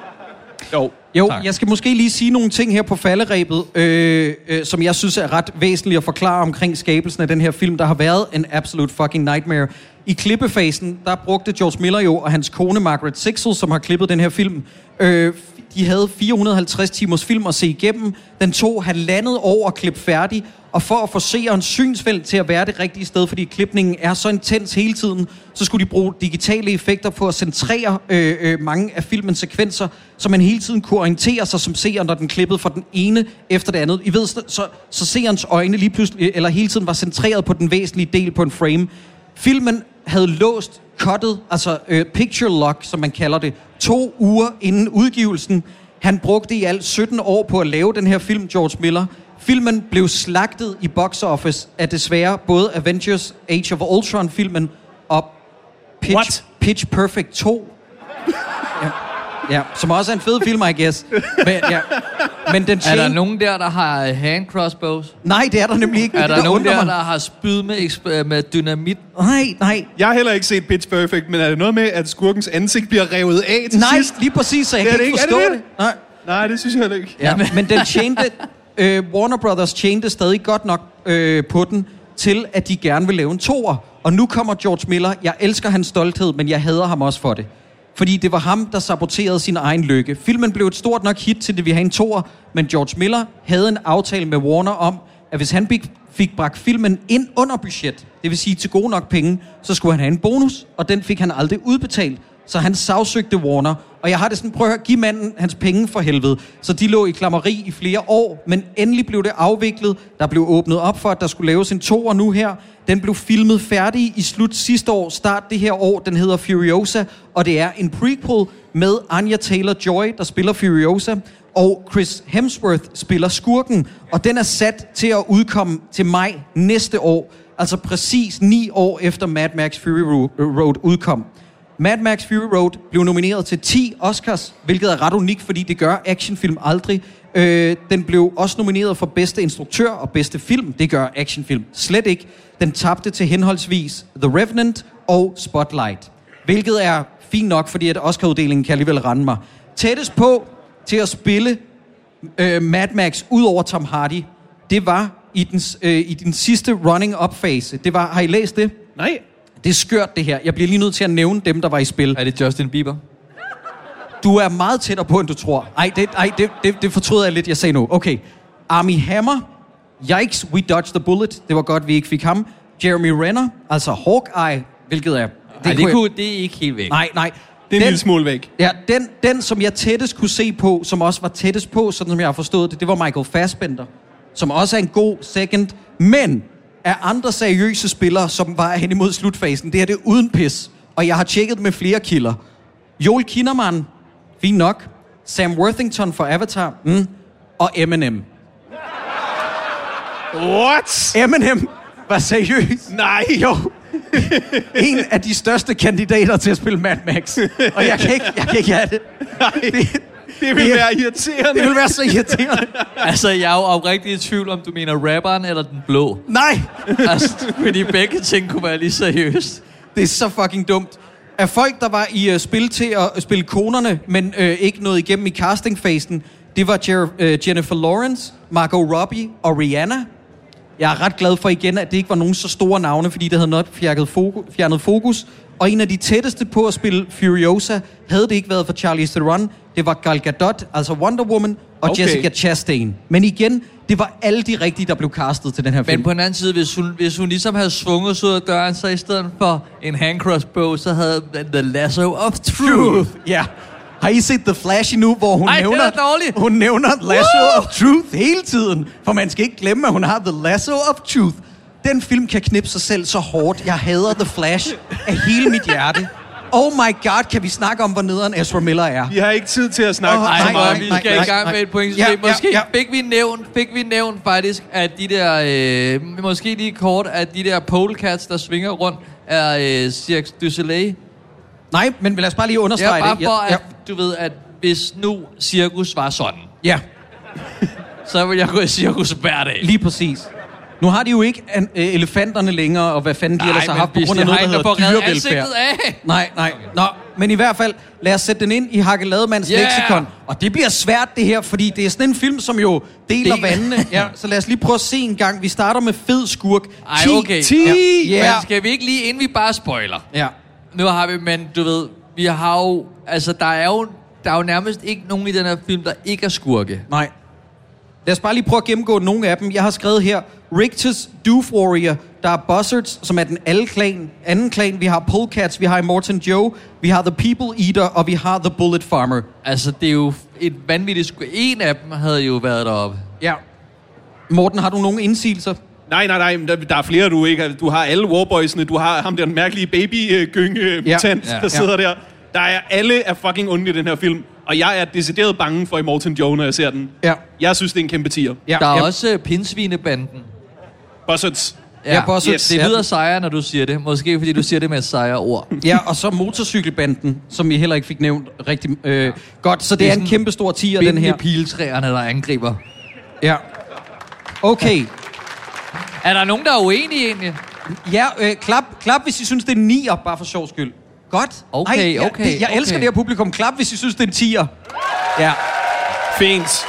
Jo. Jo, tak. Jeg skal måske lige sige nogle ting her på falderebet, øh, øh, som jeg synes er ret væsentligt at forklare omkring skabelsen af den her film. Der har været en absolute fucking nightmare. I klippefasen, der brugte George Miller jo og hans kone Margaret Sixel, som har klippet den her film, øh, de havde fire hundrede og halvtreds timers film at se igennem. Den tog halvandet år at klippe færdig, og for at få seerens synsfelt til at være det rigtige sted, fordi klipningen er så intens hele tiden, så skulle de bruge digitale effekter på at centrere øh, øh, mange af filmens sekvenser, så man hele tiden kunne orientere sig som seer, når den klippede fra den ene efter det andet. I ved, så, så seerens øjne lige pludselig, eller hele tiden var centreret på den væsentlige del på en frame. Filmen havde låst cuttet, altså øh, picture lock, som man kalder det, to uger inden udgivelsen. Han brugte i alt sytten år på at lave den her film, George Miller. Filmen blev slagtet i box office af desværre både Avengers Age of Ultron-filmen og Pitch, Pitch Perfect to. Ja. Ja, som også er en fed film, I guess. Men, ja. Men den er der nogen der, der har hand crossbows? Nej, det er der nemlig ikke. Er der, der nogen der, mig. der har spyd med, med dynamit? Nej, nej. Jeg har heller ikke set Pitch Perfect, men er det noget med, at skurkens ansigt bliver revet af til nej, sidst? Nej, lige præcis, så jeg det kan det ikke ikke forstå det. det. det. Nej. Nej, det synes jeg heller ikke. Ja, men den tjente... Øh, Warner Brothers tjente stadig godt nok øh, på den, til at de gerne vil lave en toer. Og nu kommer George Miller. Jeg elsker hans stolthed, men jeg hader ham også for det. Fordi det var ham, der saboterede sin egen lykke. Filmen blev et stort nok hit til det, vi havde en toer, men George Miller havde en aftale med Warner om, at hvis han fik bragt filmen ind under budget, det vil sige til gode nok penge, så skulle han have en bonus, og den fik han aldrig udbetalt. Så han sagsøgte Warner, Og jeg har det sådan, prøv at høre, giv manden hans penge for helvede. Så de lå i klammeri i flere år, men endelig blev det afviklet. Der blev åbnet op for, at der skulle laves en toer nu her. Den blev filmet færdig i slut sidste år, start det her år. Den hedder Furiosa, og det er en prequel med Anya Taylor-Joy, der spiller Furiosa. Og Chris Hemsworth spiller skurken, og den er sat til at udkomme til maj næste år. Altså præcis ni år efter Mad Max Fury Road udkom. Mad Max Fury Road blev nomineret til ti Oscars, hvilket er ret unikt, fordi det gør actionfilm aldrig. Øh, den blev også nomineret for bedste instruktør og bedste film. Det gør actionfilm slet ikke. Den tabte til henholdsvis The Revenant og Spotlight, hvilket er fint nok, fordi at Oscar-uddelingen kan alligevel rende mig. Tættest på til at spille øh, Mad Max ud over Tom Hardy, det var i den, øh, i den sidste running-up-fase. Det var, har I læst det? Nej. Det er skørt, det her. Jeg bliver lige nødt til at nævne dem, der var i spil. Er det Justin Bieber? Du er meget tættere på, end du tror. Ej, det, ej, det, det, det fortryder jeg lidt, jeg sagde nu. Okay. Armie Hammer. Yikes, we dodged the bullet. Det var godt, vi ikke fik ham. Jeremy Renner, altså Hawkeye, hvilket er... Det, ej, det, kunne, det er ikke helt væk. Nej, nej. Det er en lille smule væk. Ja, den, den, som jeg tættest kunne se på, som også var tættest på, sådan som jeg har forstået det, det var Michael Fassbender, som også er en god second, men af andre seriøse spillere, som var hen imod slutfasen, det er det uden pis. Og jeg har tjekket med flere kilder. Joel Kinnaman, fint nok. Sam Worthington for Avatar, mm. og Eminem. What? Eminem var seriøs. Nej. Jo. En af de største kandidater til at spille Mad Max. Og jeg kan ikke, jeg kan ikke have det. Nej. Det, det vil det, være irriterende. Det vil være så irriterende. Altså, jeg er jo oprigtigt i tvivl, om du mener rapperen eller den blå. Nej. Altså, fordi begge ting kunne være lige seriøst. Det er så fucking dumt. Af folk, der var i uh, spil til at uh, spille konerne, men uh, ikke nåede igennem i castingfasen, det var Jer- uh, Jennifer Lawrence, Margot Robbie og Rihanna. Jeg er ret glad for igen, at det ikke var nogen så store navne, fordi det havde nok fjernet fokus, fjernet fokus. Og en af de tætteste på at spille Furiosa, havde det ikke været for Charlize Theron, det var Gal Gadot, altså Wonder Woman, og okay. Jessica Chastain. Men igen, det var alle de rigtige, der blev castet til den her film. Men på den anden side, hvis hun, hvis hun ligesom havde svunget sig ud af døren, så i stedet for en handcrossbow, så havde The Lasso of Truth. Ja. Har I set The Flash nu, hvor hun Ej, nævner, hun nævner Lasso Woo! of Truth hele tiden? For man skal ikke glemme, at hun har The Lasso of Truth. Den film kan knippe sig selv så hårdt. Jeg hader The Flash af hele mit hjerte. Oh my god, kan vi snakke om, hvor nederen Ezra Miller er? Vi har ikke tid til at snakke oh, så meget. Nej, vi skal nej, i gang med et point. Ja, måske ja, ja. Fik, vi nævnt, fik vi nævnt faktisk, at de der, øh, måske lige kort, at de der polecats, der svinger rundt, er øh, Cirque du Soleil. Nej, men lad os bare lige understrege det. Ja, bare for, det. Ja, at du ved, at hvis nu cirkus var sådan, ja. så ville jeg gå i cirkus hver dag. Lige præcis. Nu har de jo ikke an, øh, elefanterne længere, og hvad fanden de ellers har haft på grund af noget, der hedder dyrevelfærd. Nej, nej. Nå, men i hvert fald, lad os sætte den ind i Hakkelademands yeah. leksikon. Og det bliver svært, det her, fordi det er sådan en film, som jo deler Del. vandene. Ja, så lad os lige prøve at se en gang. Vi starter med fed skurk. Ej, okay. ti! Ja. Yeah. Men skal vi ikke lige, inden vi bare spoiler? Ja. Nu har vi, men du ved, vi har jo, altså der er jo, der er jo nærmest ikke nogen i den her film, der ikke er skurke. Nej. Lad os bare lige prøve at gennemgå nogle af dem. Jeg har skrevet her, Rictus Doof Warrior, der er Buzzards, som er den alle klan, anden klan. Vi har Polecats, vi har Immortan Joe, vi har The People Eater, og vi har The Bullet Farmer. Altså, det er jo et vanvittigt skurke. En af dem havde jo været deroppe. Ja. Morten, har du nogle indsigelser? Nej, nej, nej, der, der er flere, du ikke. Du har alle Warboysene, du har ham der den mærkelige baby-gynge-mutant, ja. der sidder ja. der. Der er alle er fucking onde i den her film. Og jeg er decideret bange for Immortan Joe, når jeg ser den. Ja. Jeg synes, det er en kæmpe tier. Ja. Der er ja. også uh, Pinsvinebanden. Buzzards. Ja, ja Buzzards. Yes. Det lyder sejre, når du siger det. Måske fordi du siger det med et sejre ord. Ja, og så motorcykelbanden, som vi heller ikke fik nævnt rigtig øh, godt. Så det, det er en kæmpe stor tier, den her. Piltræerne, der angriber. Ja. Okay. Er der nogen, der er uenige egentlig? Ja, øh, klap, klap, hvis I synes, det er en nier, bare for sjov skyld. Godt. Okay, Ej, jeg, okay, det, jeg okay. elsker det her publikum. Klap, hvis I synes, det er en tier. Ja. Fint.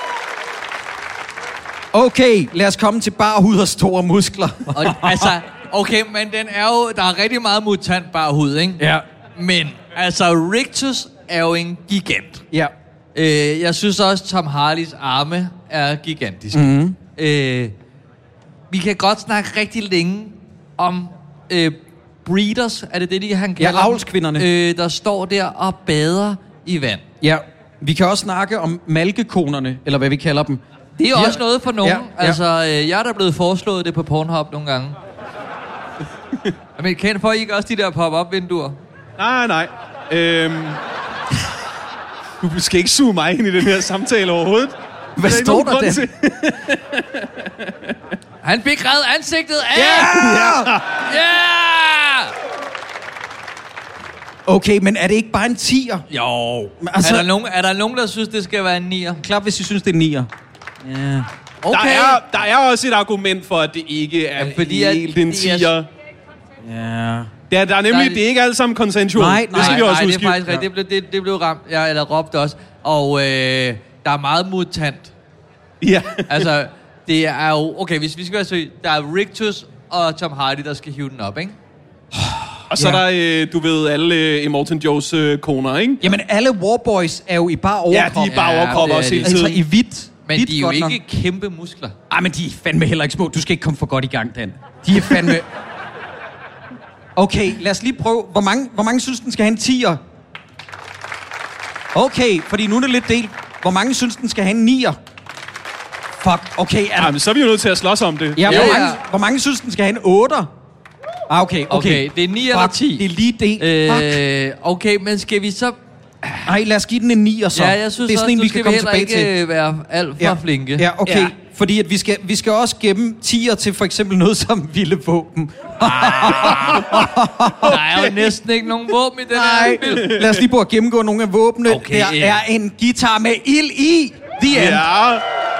Okay, lad os komme til bare hud og store muskler. Og, altså, okay, men den er jo... Der er rigtig meget mutant bare hud, ikke? Ja. Men, altså, Rictus er jo en gigant. Ja. Øh, jeg synes også, Tom Hardys arme er gigantiske. Mm-hmm. Øh, vi kan godt snakke rigtig længe om... Øh, breeders, er det det, de han kalder? Ja, avlskvinderne. Øh, der står der og bader i vand. Ja, vi kan også snakke om malkekonerne, eller hvad vi kalder dem. Det er Ja. også noget for nogen. Ja, ja. Altså, øh, jeg er da blevet foreslået det på Pornhub nogle gange. Men kan får I ikke også de der pop-up-vinduer? Nej, nej. Øhm, du skal ikke suge mig ind i den her samtale overhovedet. Hvad Der er ikke står nogen der grund der? til. Han fik reddet ansigtet af! Ja! Ja! Okay, men er det ikke bare en tier? Jo. Altså- Er, der nogen, er der nogen, der synes, det skal være en nier? Klap, hvis I synes, det er nier. Ja. Okay. Der, er, der er også et argument for, at det ikke er Ja, fordi at helt en det er- tier. Ja. Der, der er nemlig, Der er- det er ikke alle sammen consensual. Nej, det skal nej, vi også nej, huske. det er faktisk rigtigt. Det, blev, det, det blev ramt, ja, eller råbt også. Og øh, der er meget mutant. Ja. Altså, det er jo... Okay, hvis vi skal være seriøse, der er Rictus og Tom Hardy, der skal hive den op, ikke? Og så Ja. er der, øh, du ved, alle øh, Immortan Joes øh, koner, ikke? Jamen, alle Warboys er jo i bare Ja, overkrop. de er bare Ja, overkrop det er også de. hele Altså tiden. i hvidt. Men Hvidt de er jo godt nok. ikke kæmpe muskler. Ej, men de er fandme heller ikke små. Du skal ikke komme for godt i gang, Dan. De er fandme... Okay, lad os lige prøve. Hvor mange, hvor mange synes, den skal have en tier? Okay, fordi nu er det lidt delt. Hvor mange synes, den skal have en nier? Fuck, okay. Er Ja, men så er vi jo nødt til at slås om det. ja, Ja, hvor, ja. mange, hvor mange synes, den skal have en otter? Ah, okay, okay. Okay, det er ni eller Fuck, ti. det er lige delt. Fuck. Øh, okay, men skal vi så... Ej, lad os give den en nier så. Ja, jeg synes det er også, sådan en, nu vi skal kan vi komme heller tilbage ikke til. øh, være alt for Ja. flinke. Ja, okay. Ja. Fordi at vi, skal, vi skal også gemme tier til for eksempel noget som vilde våben. Der er jo næsten ikke nogen våben i den Nej, her film. lad os lige prøve at gennemgå nogle af våbnene. Okay, Der ja. er en guitar med ild i. The end. Ja.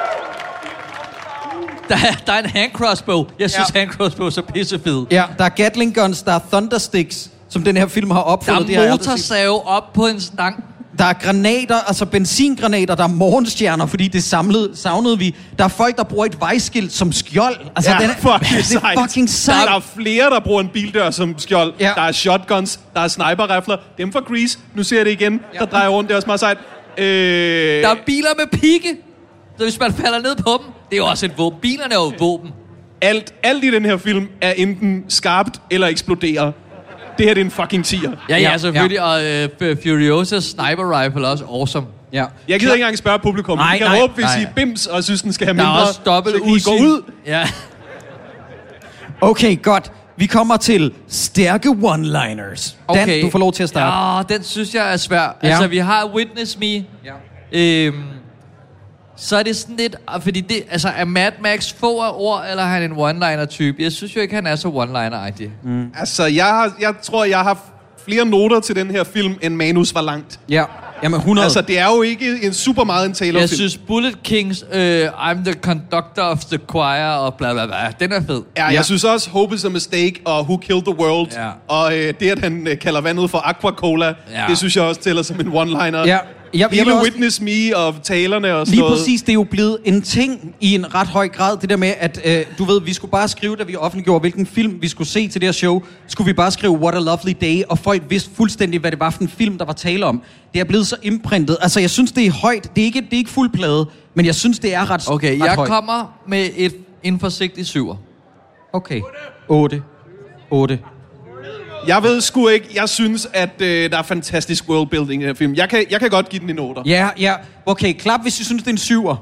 Der er, der er en hand crossbow. Jeg synes, Ja. hand crossbow er så pissefed. Ja, der er Gatling guns, der er thundersticks, som den her film har Der opfundet. Det har er jeg aldrig set. motorsave op på en stang. Der er granater, altså benzingranater, der er morgenstjerner, fordi det samlede, savnede vi. Der er folk, der bruger et vejskilt som skjold. Altså, Ja, den er, fucking det er sejt. fucking sejt. Der er flere, der bruger en bildør som skjold. Ja. Der er shotguns, der er sniper-rifler. Dem fra Grease, nu ser jeg det igen, ja. der drejer rundt, det er også meget sejt. Øh, Der er biler med pigge. Så hvis man falder ned på dem, det er jo også et våben. Bilerne er jo et våben. alt, alt i den her film er enten skarpt eller eksploderer. Det her det er en fucking tier. Ja, ja, selvfølgelig. Ja. Og uh, Furiosa sniper rifle er også awesome. Ja. Jeg gider ikke engang spørge publikum. Nej, I kan nej, råbe, hvis nej. I er bims og synes, den skal have Der mindre. er også dobbelt så kan I Uzi. gå ud. Ja. Okay, godt. Vi kommer til stærke one-liners. Dan, Okay. du får lov til at starte. Ja, den synes jeg er svær. Ja. Ja. Altså, vi har Witness Me. Ja. Øhm, så er det sådan lidt... Fordi det... Altså, er Mad Max få af ord, eller er han en one-liner-type? Jeg synes jo ikke, han er så one-liner-agtig. Mm. Altså, jeg, har, jeg tror, jeg har flere noter til den her film, end manus var langt. Ja, jamen hundrede. Altså, det er jo ikke en super meget en Taylor-film. Jeg synes, Bullet Kings, øh, I'm the conductor of the choir, og bla bla bla, den er fed. Ja, jeg synes også, Hope is a Mistake og Who Killed the World, Ja. og øh, det, at han øh, kalder vandet for Aqua Cola, Ja. det synes jeg også tæller som en one-liner. Ja, jeg, Hele jeg vil også, Witness Me og talerne og sådan lige noget. præcis, det er jo blevet en ting i en ret høj grad, det der med, at øh, du ved, vi skulle bare skrive, da vi offentliggjorde, hvilken film vi skulle se til det her show, skulle vi bare skrive What a Lovely Day, og folk vidste fuldstændig, hvad det var for en film, der var tale om. Det er blevet så imprintet. Altså, jeg synes, det er højt. Det er ikke, det er ikke fuld plade, men jeg synes, det er ret, Okay, ret jeg højt. kommer med et, en forsigtig syver. Okay. otte. otte. Jeg ved sgu ikke, jeg synes, at øh, der er fantastisk worldbuilding i den her film. Jeg kan, jeg kan godt give den en otter. Ja, ja. Okay, klap, hvis I synes, det er en syver.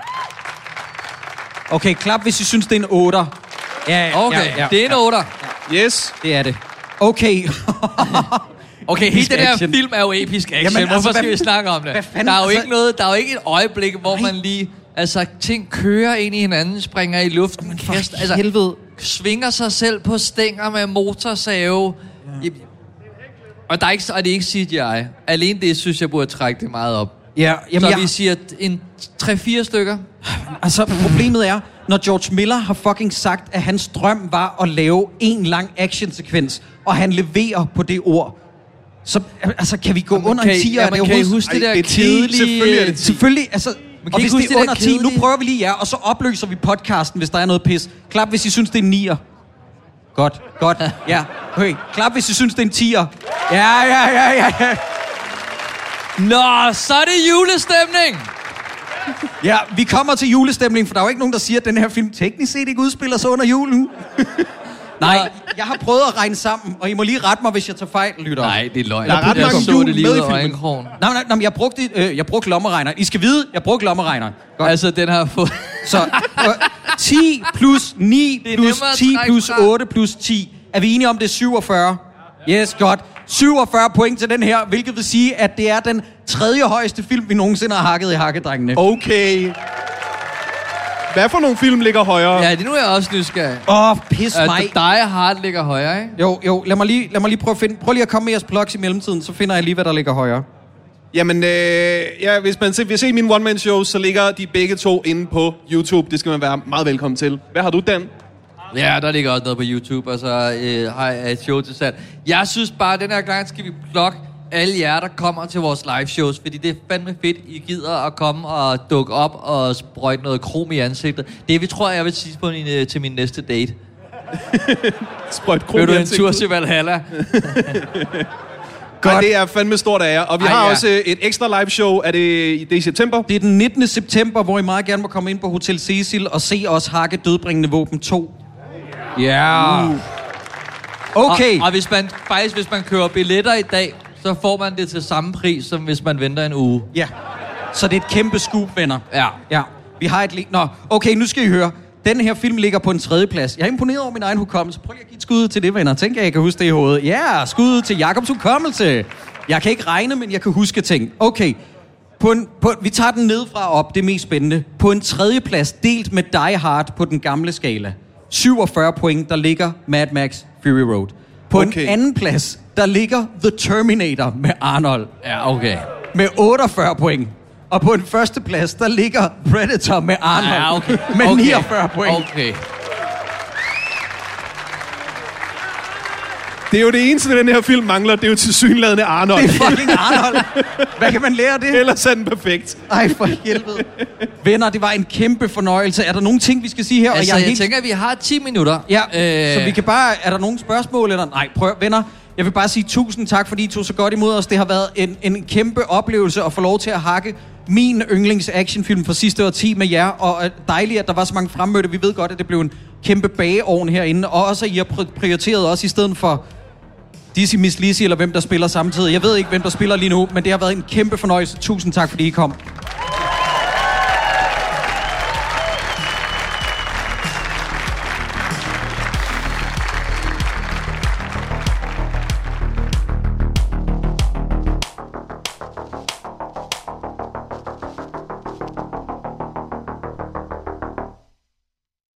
Okay, klap, hvis I synes, det er en otter. Ja, ja, Okay, ja, ja, det er en ja. otter. Yes. Det er det. Okay. Okay, hele Episk den her action. film er jo episk action. Jamen, Jamen, altså, Hvorfor skal hvad- vi snakke om det? hvad fanden, Der er jo altså- ikke noget, der er jo ikke et øjeblik, hvor man lige... Altså, ting kører ind i hinanden, springer i luften, Men for kaster, altså, helvede. svinger sig selv på stænger med motorsave. Ja. Og, der er ikke, og det er ikke C G I. Alene det, synes jeg, burde trække det meget op. Ja, jamen, Så jeg, vi siger en tre fire stykker. altså, problemet er, når George Miller har fucking sagt, at hans drøm var at lave en lang actionsekvens, og han leverer på det ord, så altså, kan vi gå Jamen, under kan en I- tier? jamen, kan I huske det Ej, der det er ti. kedelige... Selvfølgelig er det ti. Selvfølgelig, altså... kan Og I hvis huske det det er der under ti, nu kedelige? prøver vi lige jer, og så opløser vi podcasten, hvis der er noget pis. Klap, hvis I synes, det er en nier. Godt, godt. Ja, okay. Klap, hvis I synes, det er en tier. Ja, ja, ja, ja, ja. Nå, så er det julestemning! Ja, vi kommer til julestemning, for der er jo ikke nogen, der siger, at den her film teknisk set ikke udspiller sig under julen. Nej, jeg har prøvet at regne sammen, og I må lige rette mig, hvis jeg tager fejl, lytter. Nej, det er løgn. Der er ret Jeg mange så hjul det lige med ud i af filmen. øjenkrogen. Nej, nej, nej, jeg brugte, øh, jeg brugte lommeregneren. I skal vide, jeg brugte lommeregneren. Godt. Altså, den har fået... Så øh, ti plus ni Det er plus nemmere at ti trække plus fra. otte plus ti. Er vi enige om, det er syvogfyrre? Yes, godt. syvogfyrre point til den her, hvilket vil sige, at det er den tredje højeste film, vi nogensinde har hakket i Hakkedrengene. Okay. Hvad for nogle film ligger højere? Ja, det nu er jeg også nysgerrig. Åh, oh, pis Uh, mig. Die Hard ligger højere, ikke? Jo, jo, lad mig lige, lad mig lige prøve at finde... Prøv lige at komme med jeres plugs i mellemtiden, så finder jeg lige, hvad der ligger højere. Jamen, øh, ja, hvis man vil se mine one-man-shows, så ligger de begge to inde på YouTube. Det skal man være meget velkommen til. Hvad har du, Dan? Ja, der ligger også noget på YouTube, og så øh, har jeg et show til salg. Jeg synes bare, at den her gang skal vi plukke alle jer, der kommer til vores live shows, fordi det er fandme fedt, I gider at komme og dukke op og sprøjte noget krom i ansigtet. Det vi tror, jeg vil sige på min, øh, til min næste date. Sprøjt krom Vil du i en ansigtet? tur til Valhalla? Godt. Ej, det er fandme stort af jer. Og vi Ej, har ja. også et ekstra live show. Er det, det er i september? Det er den nittende september, hvor I meget gerne må komme ind på Hotel Cecil og se os hakke Dødbringende Våben to. Ja. Yeah. Okay. Og, og hvis man faktisk, hvis man køber billetter i dag, så får man det til samme pris, som hvis man venter en uge. Ja. Så det er et kæmpe scoop, venner. Ja. Ja. Vi har et link. Nå, okay, nu skal I høre. Den her film ligger på en tredje plads. Jeg er imponeret over min egen hukommelse. Prøv lige at give et skud til det, venner. Tænk, at jeg kan huske det i hovedet. Ja, yeah, skud til Jakobs hukommelse. Jeg kan ikke regne, men jeg kan huske ting. Okay. På en, på, vi tager den nedefra og op, det er mest spændende. På en tredje plads, delt med Die Hard på den gamle skala. syvogfyrre point, der ligger Mad Max Fury Road. På okay. en anden plads, der ligger The Terminator med Arnold. Ja, okay. Med otteogfyrre point. Og på en første plads, der ligger Predator med Arnold. Ja, okay. Med okay. niogfyrre point. Okay. Det er jo det eneste, den her film mangler. Det er jo tilsyneladende Arnold. Det er fucking Arnold. Hvad kan man lære af det? Ellers er den perfekt. Ej, for helvede. Venner, det var en kæmpe fornøjelse. Er der nogle ting, vi skal sige her? Altså, og jeg, jeg, helt... jeg tænker, at vi har ti minutter. Ja, øh... så vi kan bare... Er der nogle spørgsmål? Eller... Nej, prøv, venner. Jeg vil bare sige tusind tak, fordi I tog så godt imod os. Det har været en, en kæmpe oplevelse at få lov til at hakke min yndlings actionfilm fra sidste årti med jer. Og dejligt, at der var så mange fremmødte. Vi ved godt, at det blev en kæmpe bageovn herinde. Og også, at I har prioriteret os i stedet for Dizzy Miss Lizzy, eller hvem der spiller samtidig. Jeg ved ikke, hvem der spiller lige nu, men det har været en kæmpe fornøjelse. Tusind tak, fordi I kom.